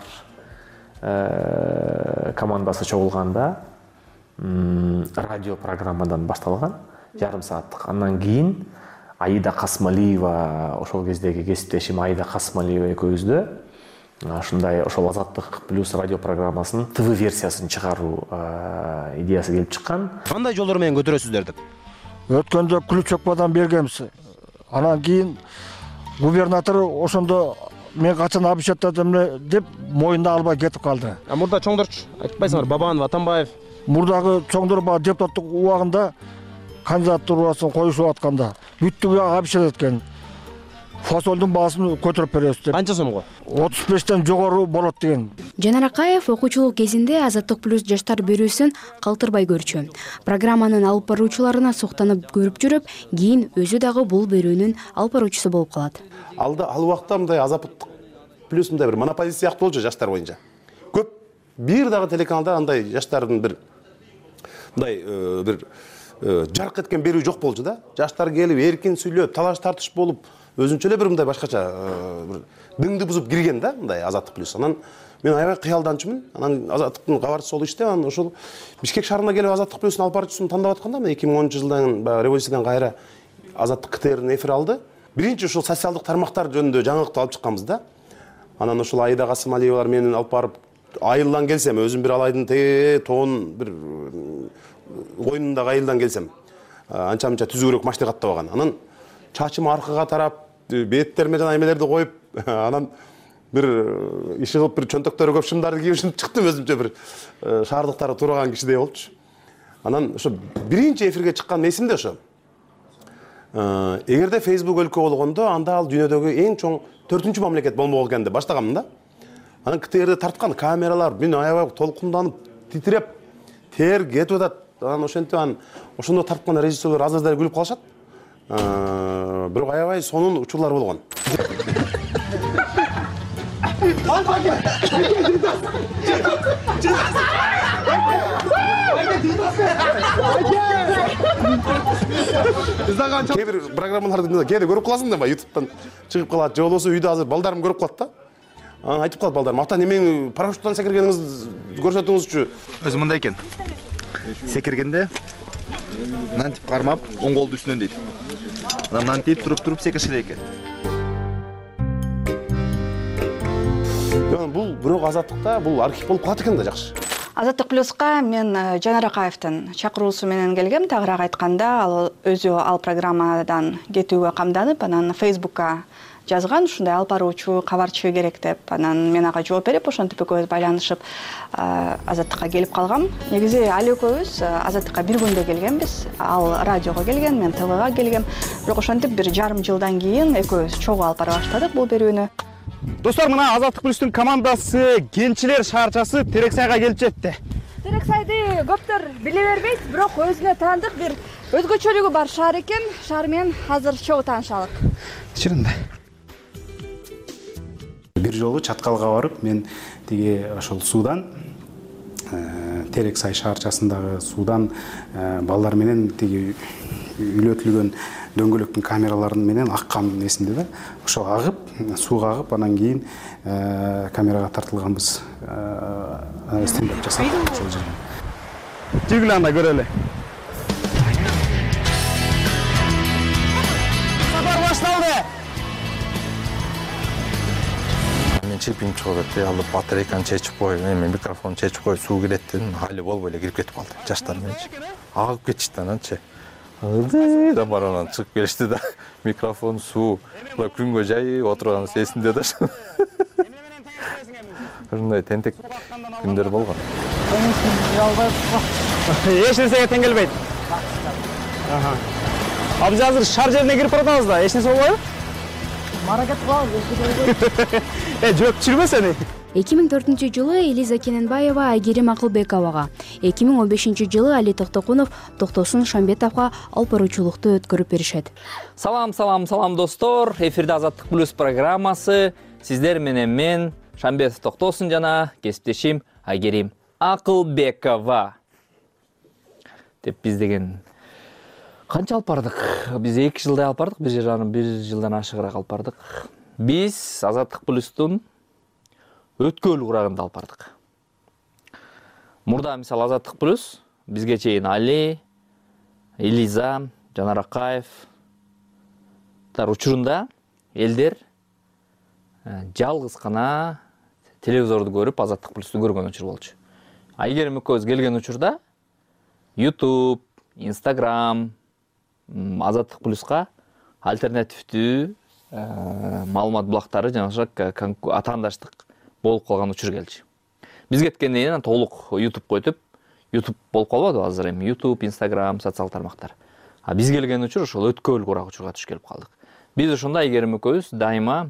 S3: командасы чогулганда радио программадан башталган, жарым сааттык. Андан кийин Аида Касымалиева, ошол кездеги кесиптешим Аида Касымалиева экөөбүздө ушундай ошол Азаттык плюс радио программасынын ТВ версиясын чыгаруу идеясы келип чыккан.
S4: Кандай жолдор менен көтөрөсүздөр деп?
S5: Өткөндө Ключокпадан бергенбиз. Анан кийин губернатор ошондо мен качан обещаттадым деп моюнда албай кетип калды.
S4: Мурда чоңдорчу айтпайсыңар, Бабанов, Атамбаев.
S5: Мурдагы чоңдор баягы депутаттык убагында кандидатурасын коюшуп атканда бүттүгү обещат эткен. Фасолдун баасын көтөрүп беребиз деп.
S4: Канча сомго?
S5: 35тен жогору болот деген.
S30: Жанар Акаев окуучулук кезинде Азаттык плюс жаштар берүүсүн калтырбай көрчү. Программанын алып баруучуларына суктанып көрүп жүрүп, кийин өзү дагы бул берүүнүн алып баруучусу болуп калат.
S27: Ал убакта мындай Азаттык плюс мындай бир монополист сыяктуу болчу жаштар боюнча. Көп бир дагы телеканалда андай жаштардын бир мындай бир жарк эткен берүү жок болчу да. Жаштар келип эркин сүйлөп, талаш тартыш болуп, өзүнчө эле бир мындай башкача бир дыңды бузуп кирген да, мындай Азаттык плюс. Анан мен аябай кыялданчумун. Анан Азаттыктын кабарчысы болуп иштеп, анан ошол Бишкек шаарына келип Азаттык плюстун алып баруучусун тандап атканда, 2010-жылдан баягы революциядан кайра Азаттык КТРдин эфир алды. Биринчи ошол социалдык тармактар жөнүндө жаңылыкты алып чыкканбыз да. Анан ошол Аида Касымалиевалар менен алып барып айылдан келсем, өзүм бир алайдын тоон бир коюнундагы айылдан келсем, анча-мынча түзүүрөөк машина каттабаган. Анан чачым аркага тарап, беттериме жана эмелерди коюп, анан бир иши кылып бир чөнтөктөрү көп шымдарды кийип чыктым, өзүмчө бир шаардыктары турган кишидей болчу. Анан ошо биринчи эфирге чыккан эсимде ошо. Эгерде Facebook өлкө болгондо, анда ал дүйнөдөгү эң чоң 4-чү мамлекет болмок экенин деп баштаганмын да. Анан КТРди тарткан камералар мен аябай толкунданып, титиреп, тер кетип атат. Анан ошентип ошондо тарткан режиссерлор азыр да күлүп калышат. Бирок аябай сонун учурлар болгон. Кээ бир программаларды кээде көрүп каласың да, YouTube'дан чыгып калат, же болбосо үйдө азыр балдарым көрүп калат да. Анан айтып калат балдарым, ата немең парашюттан секиргениңизди көрсөтүңүзчү.
S4: Өзү мындай экен. Секиргенде мынтип кармап, оң колду үстүнөн дейт. Анан мынтип туруп секириш керек экен.
S27: Бул бирок Азаттыкта бул архив болуп калат экен да, жакшы.
S6: Азаттык плюска мен Жанар Акаевдин чакыруусу менен келгем. Тагыраак айтканда, ал өзү ал программадан кетүүгө камданып, анан Facebook'ка жазган, ушундай алып баруучу, кабарчы керек деп. Анан мен ага жооп берип, ошентип экөөбүз байланышып Азаттыкка келип калгам. Негизи ал экөөбүз Азаттыкка бир күндө келгенбиз. Ал радиого келген, мен ТВга келгем. Бирок ошентип бир жарым жылдан кийин экөөбүз чогуу алып бара баштадык бул берүүнү.
S4: Достор, мына Азаттык плюстун командасы Кенчилер шаарчасы Терексайга келип жетти.
S30: Терексайды көптөр биле бербейт, бирок өзүнө таандык бир өзгөчөлүгү бар шаар экен. Шаар менен азыр чогуу таанышалык.
S4: Чырында.
S8: Бир жолу Чаткалга барып, мен тиги ошол суудан Терексай шаарчасындагы суудан балдар менен тиги үйлөтүлгөн дөңгөлөктүн камераларын менен аккан эсимде да. Ошо агып, сууга агып, анан кийин камерага тартылганбыз. Стендап жасап ошол жерде.
S4: Жүргүлө анда көрөлү. Сапар башталды.
S9: Мен чипин чыгып кетти, алып батарейканы чечип коюп, эми микрофон чечип коюп, суу кирет дедим, хали болбой эле кирип кетип калды жаштар менен. Агып кетишти ананчы. ылдыйдан барып анан чыгып келишти да микрофон суу күнгө жайып отурганыбыз эсимде да. Ушундай тентек күндөр болгон.
S2: Эч нерсеге тең келбейт. Биз азыр шар жерине кирип баратабыз да, эч нерсе болбойбу?
S30: Маракет кылабыз.
S2: Жок түшүрбө сени.
S30: 2004-жылы Элиза Кененбаева Айгерим Акылбековага, 2015-жылы Али Токтокунов Токтосун Шамбетовго алып баруучулукту өткөрүп беришет.
S2: Салам достор. Эфирде Азаттык плюс программасы. Сиздер менен мен Шамбетов Токтосун жана кесиптешим Айгерим Акылбекова. Деп биз деген канча алып бардык? Биз 2 жылдай алып бардык, 1 жылдан ашыгыраак алып бардык. Биз Азаттык плюстун өткөл курагында алып бардык. Мурда мисалы Азаттык плюс бизге чейин Али, Элиза, Жанар Акаев учурунда элдер жалгыз гана телевизорду көрүп Азаттык плюсту көргөн учур болчу. Айгерим экөөбүз келген учурда YouTube, Instagram, Азаттык плюска альтернативдүү маалымат булактары жана атаандаштык болуп калган учур келчү. Биз кеткенден кийин толук YouTube койтуп, YouTube болуп калбады азыр эми YouTube, Instagram, социал тармактар. Биз келген учур ошол өткөл курак учурга түшүп келип калдык. Биз ошондо Айгерим экөөбүз дайыма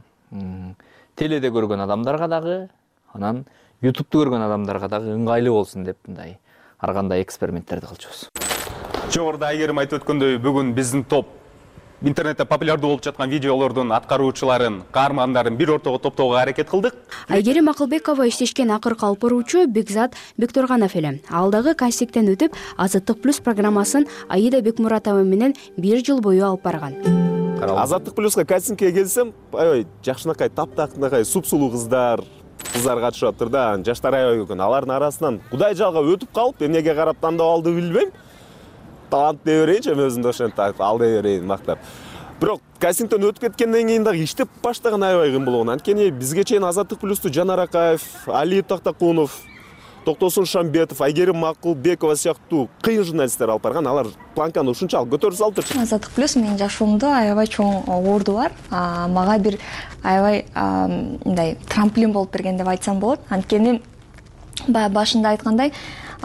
S2: теледе көргөн адамдарга дагы, анан YouTube'ду көргөн адамдарга дагы ыңгайлуу болсун деп мындай ар кандай эксперименттерди кылчубуз.
S10: Жогоруда Айгерим айтып өткөндөй, бүгүн биздин топ интернетте популярдуу болуп жаткан видеолордун аткаруучуларын, каармандарын бир ортого топтоого аракет кылдык.
S30: Айгерим Акылбекова иштешкен акыркы алып баруучу Бекзат Бектурганов эле. Ал дагы кастингден өтүп, Азаттык плюс программасын Аида Бекмуратова менен 1 жыл бою алып барган.
S27: Азаттык плюска кастингке келсем, аябай жакшынакай таптакынакай супсулуу кыздар катышып да, жаштар аябай көп. Алардын арасынан Кудай жалга өтүп калып, эмнеге карап тандап алды билбейм. Талант дей берейинчи, өзүмдү ошентип алдай берейин мактап. Бирок кастингден өтүп кеткенден кийин дагы иштеп баштаган аябай кыйын болгон. Анткени бизге чейин Азаттык плюсту Жанар Акаев, Али Токтокунов, Токтосун Шамбетов, Айгерим Акылбекова сыяктуу кыйын журналисттер алып барган. Алар планканы ушунчалык көтөрүп салыптыр.
S11: Азаттык плюс менин жашоомдо аябай чоң орду бар. Мага бир аябай мындай трамплин болуп берген деп айтсам болот. Анткени башында айткандай,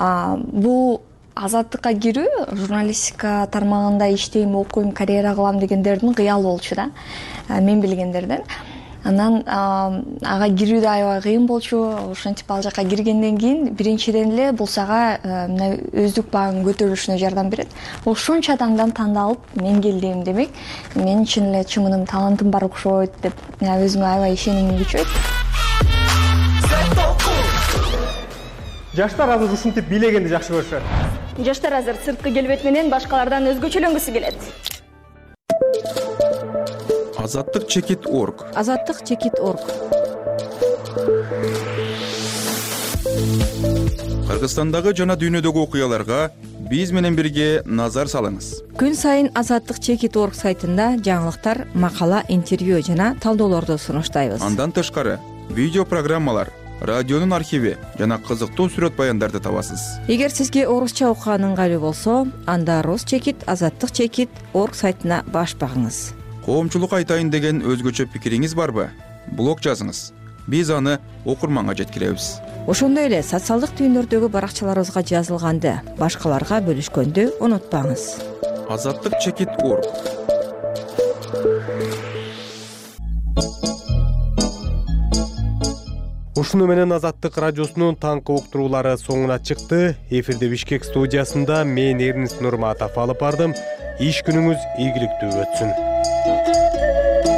S11: бул Азаттыкка кирүү, журналистика тармагында иштейм, окуйм, карьера кылам дегендердин кыялы болчу да. Мен билгендерден. Анан ага кирүү да аябай кыйын болчу. Ошентип ал жака киргенден кийин биринчиден эле бул сага өздүк багың көтөрүлүшүнө жардам берет. Ошончо адамдан тандалып мен келдим демек, мен чын эле чымыным, талантым бар окшойт деп өзүмө аябай ишенимим күчөйт.
S2: Жаштар азыр ушинтип бийлегенди жакшы көрүшөт.
S30: Жаштар азыр сырткы келбет менен башкалардан өзгөчөлөнгүсү келет.
S12: Азаттык чекит.org.
S23: Азаттык чекит.org.
S12: Кыргызстандагы жана дүйнөдөгү окуяларга биз менен бирге назар салыңыз.
S23: Күн сайын Азаттык чекит.org сайтында жаңылыктар, макала, интервью жана талдоолорду сунуштайбыз.
S12: Андан тышкары видео программалар, радионун архиви жана кызыктуу сүрөт баяндарды табасыз.
S23: Эгер сизге орусча окуган ыңгайлуу болсо, анда Рус чекит, Азаттык чекит.org сайтына баш багыңыз.
S12: Коомчулук айтайын деген өзгөчө пикириңиз барбы? Блог жазыңыз. Биз аны окурманга жеткиребиз.
S23: Ошондой эле социалдык түйүндөрдөгү баракчаларыбызга жазылганды башкаларга бөлүшкөндү унутпаңыз.
S12: Азаттык чекит.org.
S1: Ушуну менен Азаттык радиосунун таңкы уктуруулары соңуна чыкты. Эфирде Бишкек студиясында мен Эрнис Нурматов алып бардым. Иш күнүңүз ийгиликтүү өтсүн.